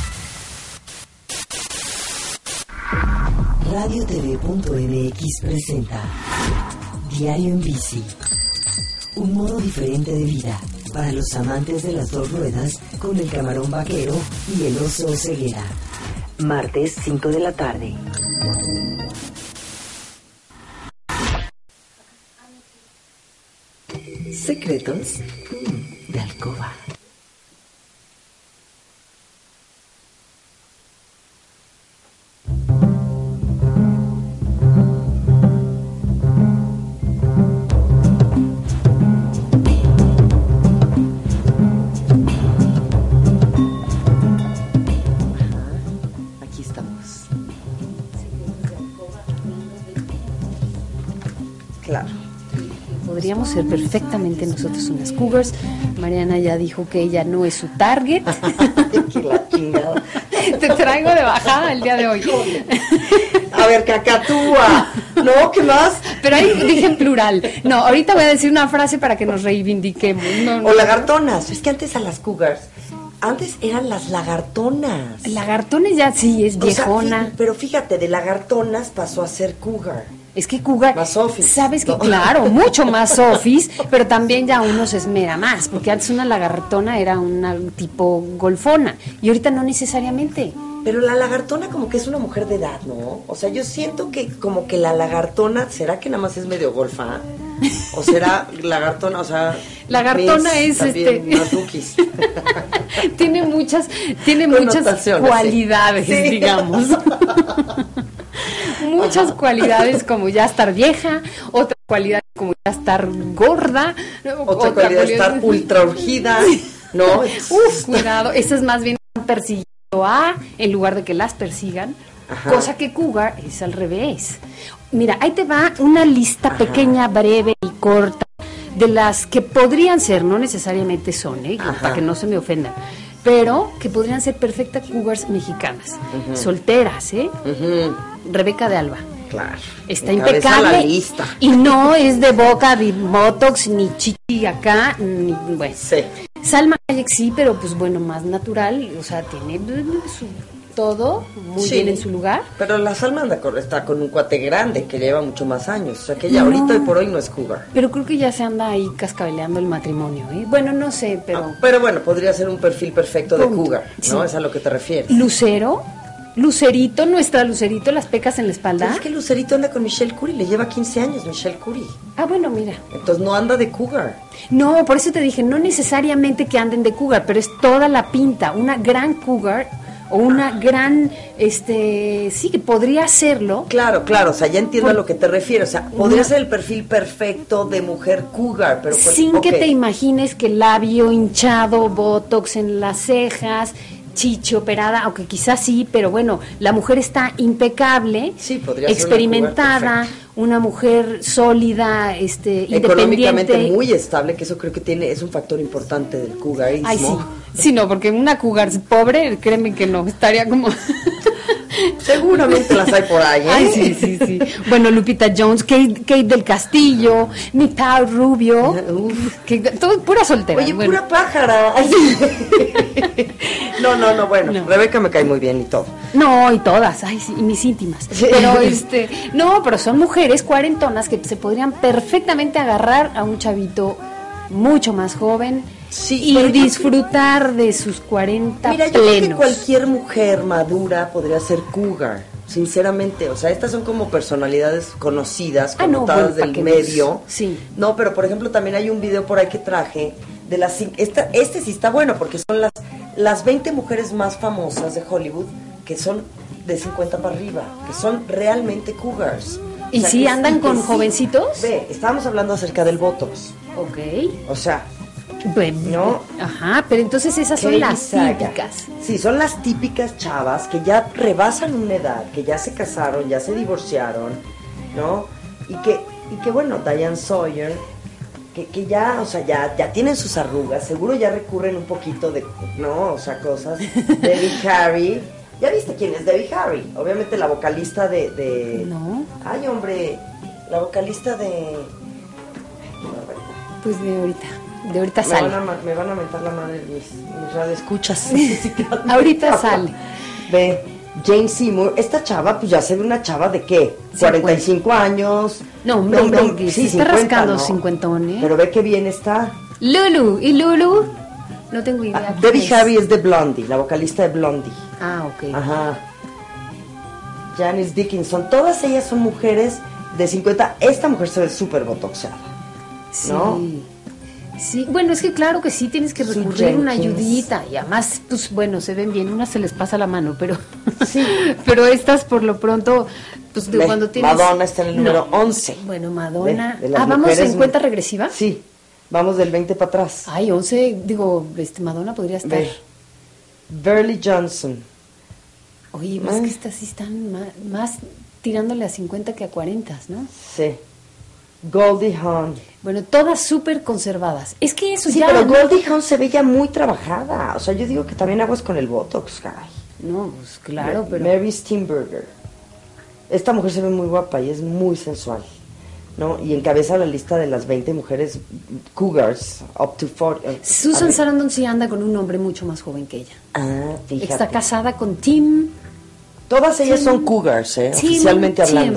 RadioTV.mx presenta Diario en Bici. Un modo diferente de vida para los amantes de las dos ruedas con el camarón vaquero y el oso ceguera. Martes, 5 de la tarde. Secretos de alcoba. Claro. Podríamos ser perfectamente nosotros unas cougars. Mariana ya dijo que ella no es su target. Que la chingada. Te traigo de bajada el día de hoy. A ver, cacatúa. No, ¿qué más? Pero ahí dije en plural. No, ahorita voy a decir una frase para que nos reivindiquemos. No. O lagartonas. Es que antes a las cougars, antes eran las lagartonas. Lagartones ya sí, es O sea, viejona. pero fíjate, de lagartonas pasó a ser cougar. Es que cougar, Más sofis. sabes que No. claro, mucho más sofis, pero también ya uno se esmera más, porque antes una lagartona era una tipo golfona y ahorita no necesariamente. Pero la lagartona como que es una mujer de edad, ¿no? O sea, yo siento que como que la lagartona, ¿será que nada más es medio golfa? ¿O será lagartona, o sea... Lagartona Miss, es también más rookies. tiene muchas Connotaciones, cualidades, sí. digamos. Muchas cualidades como ya estar vieja, otra cualidad como ya estar gorda, Otra cualidad estar ultra urgida, ¿no? Uf, cuidado, eso es más bien persiguiendo a en lugar de que las persigan, Ajá. cosa que cougar es al revés. Mira, ahí te va una lista pequeña, breve y corta de las que podrían ser, no necesariamente son, Ajá. para que no se me ofendan, pero que podrían ser perfectas cougars mexicanas, solteras, Ujú, Rebeca de Alba. claro. Está Encabeza impecable la lista. y no es de boca de botox ni chichi acá, ni bueno. Sí. Salma Hayek sí, pero pues bueno, más natural, o sea, tiene todo muy Sí. bien en su lugar. Pero la Salma está con un cuate grande que lleva mucho más años. O sea, que ella ahorita y por hoy no es cougar. Pero creo que ya se anda ahí cascabeleando el matrimonio, ¿eh? Bueno, no sé, pero... Pero bueno, podría ser un perfil perfecto de Punto. cougar, ¿no? Sí. Es a lo que te refieres. Lucero, Lucerito, nuestra Lucerito, las pecas en la espalda. Pero es que Lucerito anda con Michelle Curie, le lleva 15 años Michelle Curie. Ah, bueno, mira. Entonces no anda de cougar. No, por eso te dije, no necesariamente que anden de cougar, pero es toda la pinta. Una gran cougar o una gran, sí, que podría serlo. Claro, o sea, ya entiendo a lo que te refieres. O sea, podría ser el perfil perfecto de mujer cougar, pero sin que te imagines que el labio hinchado, botox en las cejas, chichi operada, aunque quizás sí, pero bueno, la mujer está impecable, sí, podría ser experimentada, una mujer sólida, económicamente independiente, muy estable, que eso creo que es un factor importante del cougarismo. Ay, sí. Sí, no, porque una cougar pobre, créeme que no, estaría como... Seguramente las hay por ahí, ¿eh? Ay, sí. Bueno, Lupita Jones, Kate del Castillo, Nital Rubio, todo pura soltera. Oye, bueno. pura pájara. No, bueno, no. Rebeca me cae muy bien y todo. No, y todas, ay, sí, y mis íntimas. Sí. Pero pero son mujeres cuarentonas que se podrían perfectamente agarrar a un chavito mucho más joven. Sí, y disfrutar de sus 40 Mira, plenos. yo creo que cualquier mujer madura podría ser cougar, sinceramente. O sea, estas son como personalidades conocidas, connotadas del medio. Sí. No, pero por ejemplo también hay un video por ahí que traje de las este sí está bueno porque son las 20 mujeres más famosas de Hollywood que son de 50 para arriba, que son realmente cougars. ¿Y si andan con jovencitos? Ve, estábamos hablando acerca del botox. Ok. O sea, bueno, ¿no? Ajá, pero entonces esas son las típicas. Sí, son las típicas chavas que ya rebasan una edad, que ya se casaron, ya se divorciaron, ¿no? Y que bueno, Diane Sawyer, que ya, o sea, ya tienen sus arrugas, seguro ya recurren un poquito de, ¿no? O sea, cosas. Debbie Harry. ¿Ya viste quién es Debbie Harry? Obviamente la vocalista de... No. Ay, hombre, la vocalista de... Pues de ahorita sale. Me van a mentar la madre mis radioescuchas. Ahorita sale. Ve, Jane Seymour, esta chava, pues ya se ve una chava de ¿qué? 45 años. No, sí, se está 50, rascando 50, ¿eh? Pero ve qué bien está. Lulu, ¿y Lulu? No tengo idea. Debbie Harry es de Blondie, la vocalista de Blondie. Ah, ok. Ajá. Janice Dickinson, todas ellas son mujeres de 50. Esta mujer se ve súper botoxeada, ¿no? Sí, bueno, es que claro que sí tienes que recurrir a una ayudita y además, pues bueno, se ven bien, unas se les pasa la mano, pero sí, pero estas por lo pronto, pues de cuando tienes... Madonna está en el número 11. Bueno, Madonna... ¿vamos en cuenta regresiva? Sí, vamos del 20 para atrás. Ay, 11, digo, Madonna podría estar... Burley Johnson. Oye, más que estas sí están más tirándole a 50 que a 40, ¿no? Sí. Goldie Hawn. Bueno, todas súper conservadas. Es que eso sí, ya... pero Goldie Hawn se ve ya muy trabajada. O sea, yo digo que también aguas con el botox, caray. No, pues claro, pero... Mary Steenburgen. Esta mujer se ve muy guapa y es muy sensual, ¿no? Y encabeza la lista de las 20 mujeres cougars, up to 40. Susan Sarandon sí anda con un hombre mucho más joven que ella. Ah, fíjate. Está casada con Tim. Todas ellas son cougars, oficialmente hablando.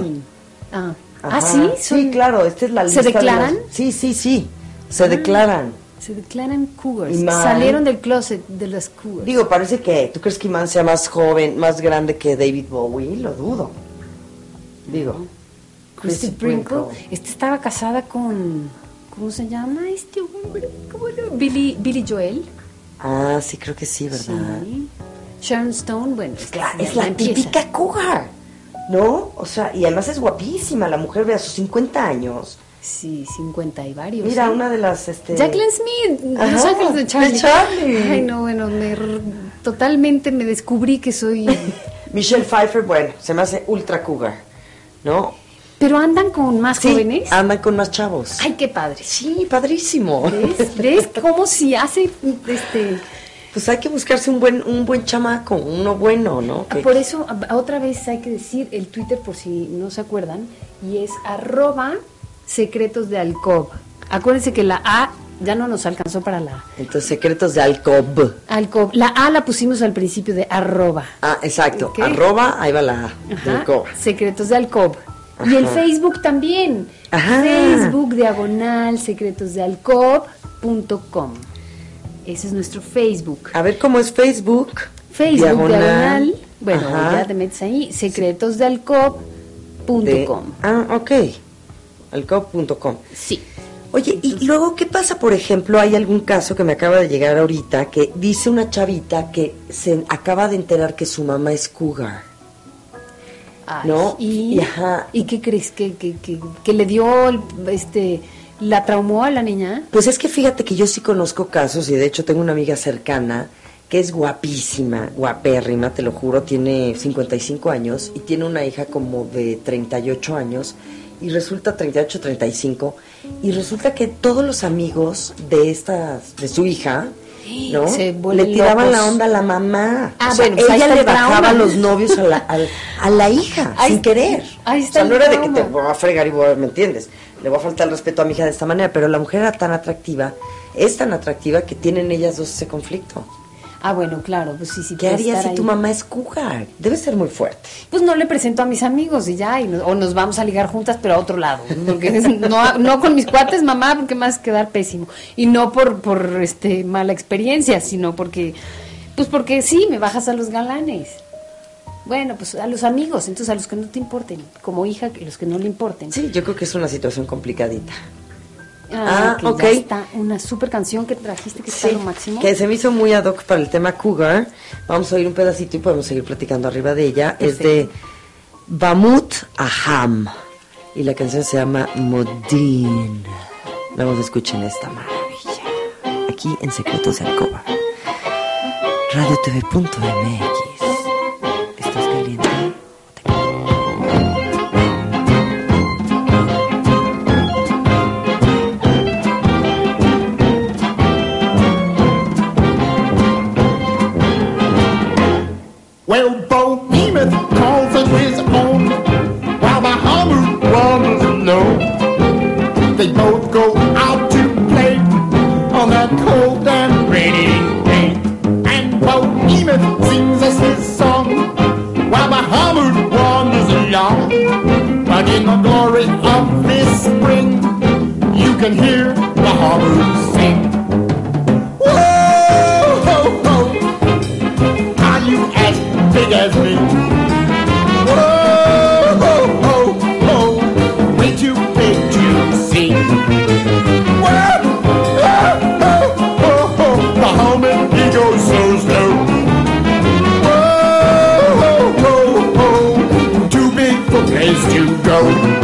¿sí? Sí, claro, esta es la lista. ¿Se declaran? Sí, se declaran. Se declaran cougars. Salieron del closet de las cougars. Digo, parece que, ¿tú crees que Iman sea más joven, más grande que David Bowie? Lo dudo. Digo. Christy Brinkley. Estaba casada con... ¿Cómo se llama este hombre? Billy Joel. Ah, sí, creo que sí, ¿verdad? Sí. Sharon Stone, bueno. Es la típica cougar, ¿no? O sea, y además es guapísima la mujer, ve a sus 50 años. Sí, 50 y varios. Mira, una de las... Jacqueline Smith, Los Ángeles de Charlie. Ay, no, bueno, totalmente me descubrí que soy... Michelle Pfeiffer, bueno, se me hace ultra cougar, ¿no? ¿Pero andan con más jóvenes? Andan con más chavos. Ay, qué padre. Sí, padrísimo. ¿Ves cómo si hace Pues hay que buscarse un buen chamaco, uno bueno, ¿no? Por eso, otra vez hay que decir el Twitter por si no se acuerdan, y es @secretos de alcob. Acuérdense que la A ya no nos alcanzó para la... Entonces, secretos de alcob. Alcob. La A la pusimos al principio de @. Ah, exacto. ¿Okay? Ahí va la A. Ajá, de alcob. Secretos de alcob. Ajá. Y el Facebook también. Ajá. Facebook /secretosdealcob.com. Ese es nuestro Facebook. A ver cómo es Facebook. Facebook diagonal. Bueno, ya te metes ahí. secretosdealcob.com. Ok. Alcob.com. Sí. Oye, y luego, ¿qué pasa? Por ejemplo, hay algún caso que me acaba de llegar ahorita que dice una chavita que se acaba de enterar que su mamá es cougar, Ay, ¿no? ¿Y qué crees? ¿Que le dio, la traumó a la niña? Pues es que fíjate que yo sí conozco casos, y de hecho tengo una amiga cercana que es guapísima, guapérrima, te lo juro, tiene 55 años y tiene una hija como de 38 años, y resulta 38, 35, y resulta que todos los amigos de su hija, ¿no? Se Le vuelven tiraban locos. la onda a la mamá. Ah, O sea, bueno, pues ahí ella está le el trauma. bajaba los novios a la hija, Ahí sin está- querer. ahí O está sea, el no era de que te trauma. voy a fregar y ¿me entiendes? Le voy a faltar el respeto a mi hija de esta manera, pero la mujer era tan atractiva, es tan atractiva que tienen ellas dos ese conflicto. Ah, bueno, claro, pues sí. ¿Qué puede harías estar si tu ahí. mamá es cougar? Debe ser muy fuerte. Pues no le presento a mis amigos y ya, o nos vamos a ligar juntas, pero a otro lado. Porque no con mis cuates, mamá, porque me vas a quedar pésimo. Y no por mala experiencia, sino porque sí, me bajas a los galanes. Bueno, pues a los amigos, entonces a los que no te importen, como hija, que los que no le importen. Sí, yo creo que es una situación complicadita. Que ok. ya está una super canción que trajiste que está Sí, lo máximo. que se me hizo muy ad hoc para el tema cougar. Vamos a oír un pedacito y podemos seguir platicando arriba de ella. Perfecto. Es de Bamut Aham y la canción se llama Modin. Vamos a escuchar esta maravilla aquí en Secretos de Alcoba. radiotv.mx. ¿Estás caliente? Well, Behemoth calls it his own, while the hammer runs alone. They both go out to play on that cold and rainy day. And Behemoth sings us his song, while the hammer wanders along. But in the glory of this spring, you can hear the hammer sing. Whoa, ho, ho. Are you as big as me? Whoa, ho, ho, ho, way too big to see. Whoa, ho, ho, ho, ho, the homing he goes so slow. Whoa, ho, ho, ho, too big for place to go.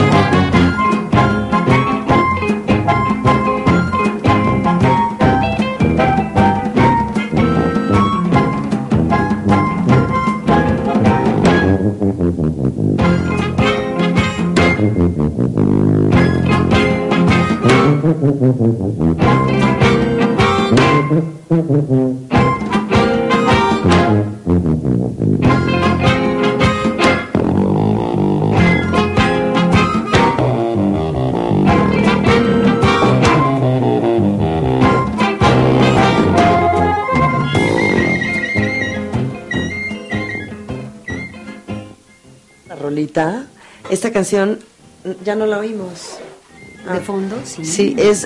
La rolita. Esta canción ya no la oímos. De fondo, sí. Sí, es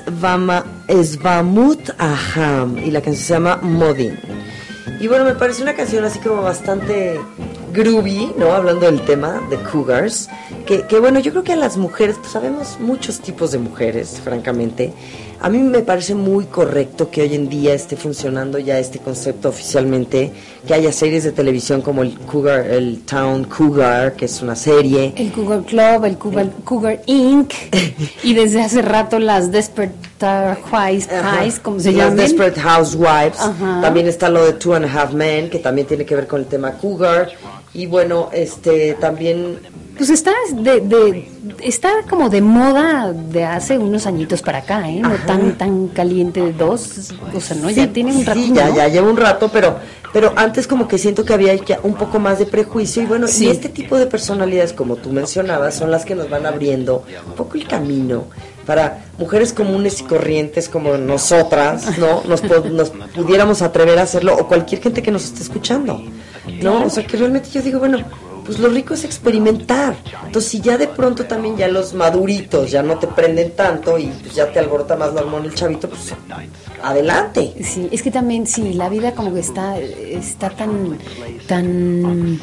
Bamut Aham y la canción se llama Modin. Y bueno, me parece una canción así como bastante groovy, ¿no? Hablando del tema de cougars, que bueno, yo creo que a las mujeres, pues sabemos muchos tipos de mujeres, francamente. A mí me parece muy correcto que hoy en día esté funcionando ya este concepto oficialmente, que haya series de televisión como el Cougar, el Town Cougar, que es una serie. El Cougar Club, el Cougar Inc. Y desde hace rato las Desperate Housewives, como se Las llaman. Desperate Housewives. Ajá. También está lo de Two and a Half Men, que también tiene que ver con el tema cougar. Y bueno, también Pues está como de moda de hace unos añitos para acá, ¿eh? No Ajá. tan caliente de dos, o sea, no, ya tiene un rato. Sí, ya lleva un rato, pero antes como que siento que había ya un poco más de prejuicio y bueno, Sí. y este tipo de personalidades, como tú mencionabas, son las que nos van abriendo un poco el camino para mujeres comunes y corrientes como nosotras, ¿no? Nos pudiéramos atrever a hacerlo, o cualquier gente que nos esté escuchando, ¿no? O sea, que realmente yo digo, bueno, pues lo rico es experimentar. Entonces, si ya de pronto también ya los maduritos ya no te prenden tanto y pues ya te alborota más la hormona el chavito, pues adelante. Sí, es que también, sí, la vida como que está tan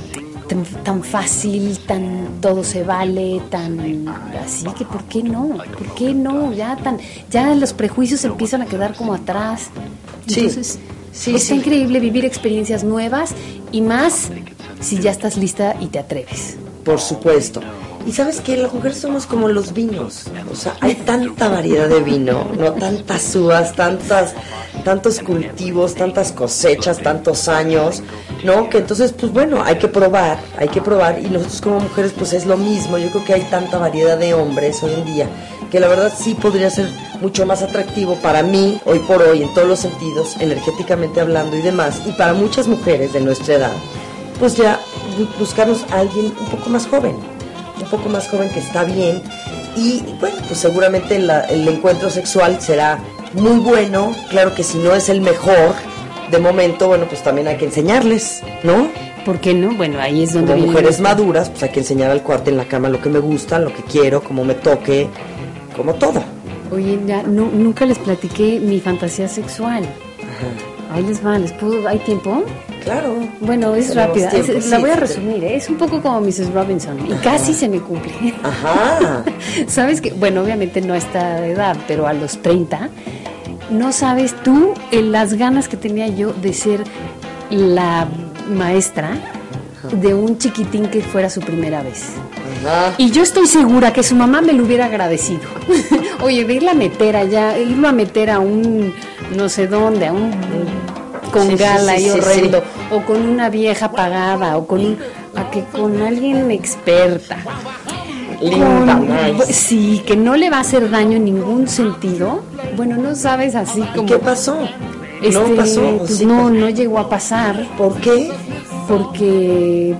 tan fácil, tan todo se vale, tan así que ¿por qué no? ¿Por qué no? Ya los prejuicios empiezan a quedar como atrás. Sí, Entonces, sí, está sí. increíble vivir experiencias nuevas y más si ya estás lista y te atreves. Por supuesto. Y sabes que las mujeres somos como los vinos, o sea, hay tanta variedad de vino, no tantas uvas, tantos cultivos, tantas cosechas, tantos años, ¿no? Que entonces, pues bueno, hay que probar, y nosotros como mujeres, pues es lo mismo. Yo creo que hay tanta variedad de hombres hoy en día, que la verdad sí podría ser mucho más atractivo para mí, hoy por hoy, en todos los sentidos, energéticamente hablando y demás, y para muchas mujeres de nuestra edad, pues ya buscarnos a alguien un poco más joven que está bien, y bueno, pues seguramente el encuentro sexual será muy bueno. Claro que si no es el mejor de momento, bueno, pues también hay que enseñarles, ¿no? ¿Por qué no? Bueno, ahí es donde Como viene mujeres nuestra- maduras, pues hay que enseñar al cuate en la cama lo que me gusta, lo que quiero, cómo me toque, como todo. Oye, ya nunca les platiqué mi fantasía sexual. Ahí les va, ¿hay tiempo? Claro. Bueno, es Tenemos rápida, tiempo, la sí, voy a sí. resumir, ¿eh? Es un poco como Mrs. Robinson y casi se me cumple. Ajá. ¿Sabes que? Bueno, obviamente no a esta edad, pero a los 30, no sabes tú las ganas que tenía yo de ser la maestra de un chiquitín que fuera su primera vez. Ajá. Y yo estoy segura que su mamá me lo hubiera agradecido. Oye, de irlo a meter a un no sé dónde, a un con Sí, sí, gala sí, y sí, horrendo, sí. o con una vieja pagada, o con con alguien experta. Linda, Con- nice. Sí, que no le va a hacer daño en ningún sentido. Bueno, no sabes así ¿Y como... qué pasó? Este, No pasó. pues Sí, no, pasó. no llegó a pasar ¿Por qué? porque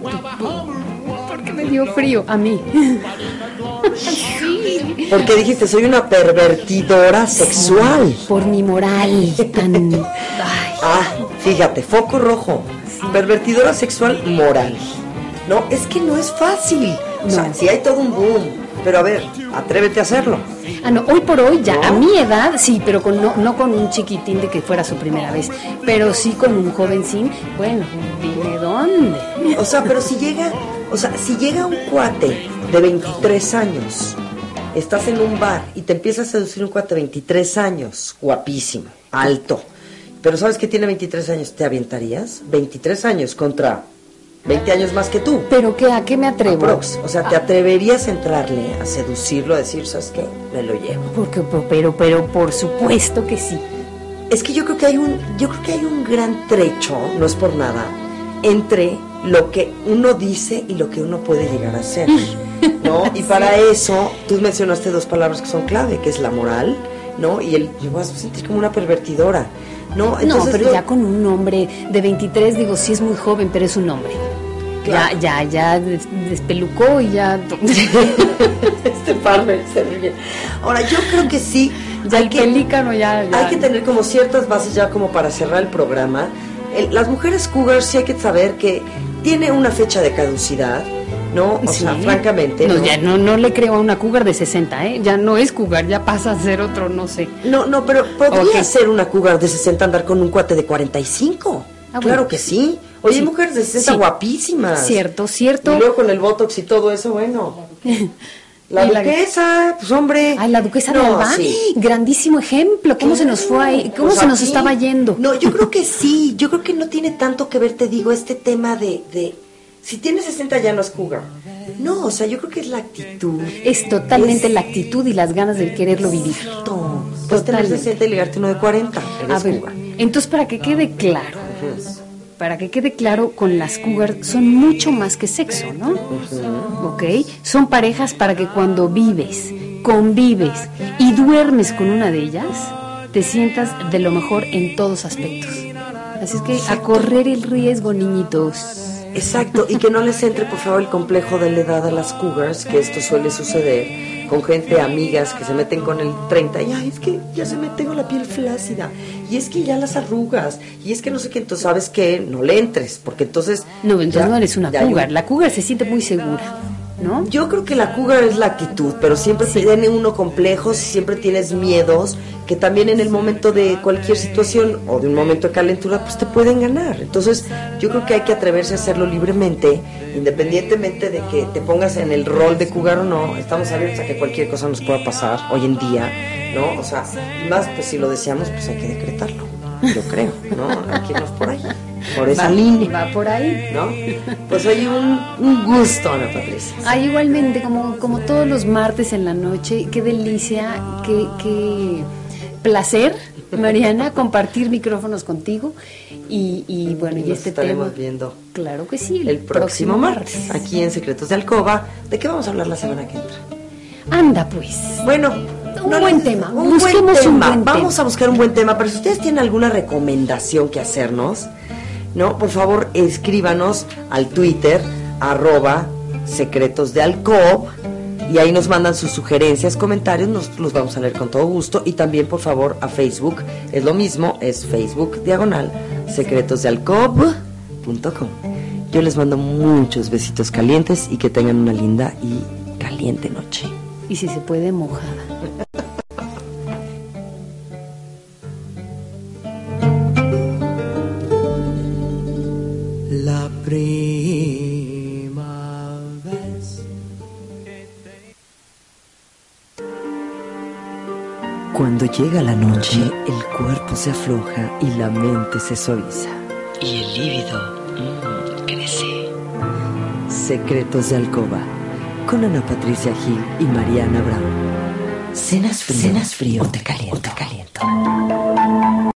me dio frío a mí. Porque dijiste, soy una pervertidora sexual. Por mi moral tan... Ay, Ah, fíjate, foco rojo. Pervertidora sexual moral. No, es que no es fácil. O sea, No. sí hay todo un boom. Pero a ver, atrévete a hacerlo. no, hoy por hoy ya, ¿No? a mi edad, sí, pero no con un chiquitín de que fuera su primera vez, pero sí con un jovencín, bueno, dime dónde. O sea, pero si llega un cuate de 23 años, estás en un bar y te empieza a seducir un cuate de 23 años, guapísimo, alto, pero sabes que tiene 23 años, ¿te aventarías? 23 años contra 20 años más que tú. Pero ¿a qué me atrevo? Aprox. O sea, ¿te atreverías a entrarle, a seducirlo, a decir, ¿sabes qué? Me lo llevo. Pero por supuesto que sí. Es que yo creo que hay un gran trecho, no es por nada, entre lo que uno dice y lo que uno puede llegar a hacer, ¿no? Y para eso, tú mencionaste dos palabras que son clave, que es la moral, ¿no? Y me vas a sentir como una pervertidora, ¿no? No, pero yo- ya con un hombre de 23, digo, sí es muy joven, pero es un hombre. Claro. Ya despelucó y ya... Este partner se ríe. Ahora, yo creo que sí, Ya el pelícano ya... hay que tener como ciertas bases ya como para cerrar el programa. Las mujeres cougars sí hay que saber que tiene una fecha de caducidad, ¿no? O Sí. sea, francamente, No, ¿no? ya no le creo a una cougar de 60, ¿eh? Ya no es cougar, ya pasa a ser otro, no sé. No, pero podría Ok. ser una cougar de 60 andar con un cuate de 45. Ah, Claro bueno. que sí. Oye, hay Sí. mujeres de 60 Sí. guapísimas. Cierto. Y luego con el botox y todo eso, bueno. La Y la- duquesa, pues hombre. Ay, la duquesa de No, Alba, sí. grandísimo ejemplo. ¿Cómo se nos fue ahí? ¿Cómo Pues se nos aquí- estaba yendo? No, yo creo que sí. Yo creo que no tiene tanto que ver, te digo, este tema de si tienes 60 ya no es cougar. No, o sea, yo creo que es la actitud. Es totalmente Es- la actitud y las ganas de quererlo vivir. Puedes tener Totalmente. 60 y ligarte uno de 40. A Eres ver, cougar. entonces para que quede claro, con las cougar son mucho más que sexo, ¿no? ¿Ok? Son parejas para que cuando vives, convives y duermes con una de ellas, te sientas de lo mejor en todos aspectos. Así es que a correr el riesgo, niñitos. Exacto, y que no les entre por favor el complejo de la edad a las cougars, que esto suele suceder con gente, amigas que se meten con el 30 y ay, es que ya se me tengo la piel flácida, y es que ya las arrugas, y es que no sé qué, entonces sabes que no le entres, porque entonces... No, entonces ya- no eres una ya hay un- cougar. La cougar se siente muy segura. ¿no? Yo creo que la cougar es la actitud, pero siempre tiene uno complejos, siempre tienes miedos, que también en el momento de cualquier situación o de un momento de calentura, pues te pueden ganar. Entonces, yo creo que hay que atreverse a hacerlo libremente, independientemente de que te pongas en el rol de cougar o no. Estamos abiertos a que cualquier cosa nos pueda pasar hoy en día, ¿no? O sea, más pues si lo deseamos, pues hay que decretarlo, yo creo, ¿no? Hay que irnos por ahí, por esa línea. Va por ahí. ¿No? Pues oye, un gusto, Ana Patricia. Ay, igualmente, como todos los martes en la noche, qué delicia, qué placer, Mariana, compartir micrófonos contigo. Y bueno, y Nos este estaremos tema. viendo Claro que sí, el próximo martes, aquí en Secretos de Alcoba. ¿De qué vamos a hablar la semana que entra? Anda, pues. Bueno, Un buen tema. Busquemos Busquemos un un buen Vamos tema. a buscar un buen tema, pero si ustedes tienen alguna recomendación que hacernos, ¿no? Por favor, escríbanos al Twitter, @secretosdealcob, y ahí nos mandan sus sugerencias, comentarios, nos los vamos a leer con todo gusto. Y también, por favor, a Facebook, es lo mismo, es Facebook/secretosdealcob.com. Yo les mando muchos besitos calientes y que tengan una linda y caliente noche. Y si se puede, mojada. La prima vez. Cuando llega la noche, el cuerpo se afloja y la mente se suaviza. Y el líbido crece. Secretos de Alcoba, con Ana Patricia Gil y Mariana Brown. ¿Cenas frío o te caliento?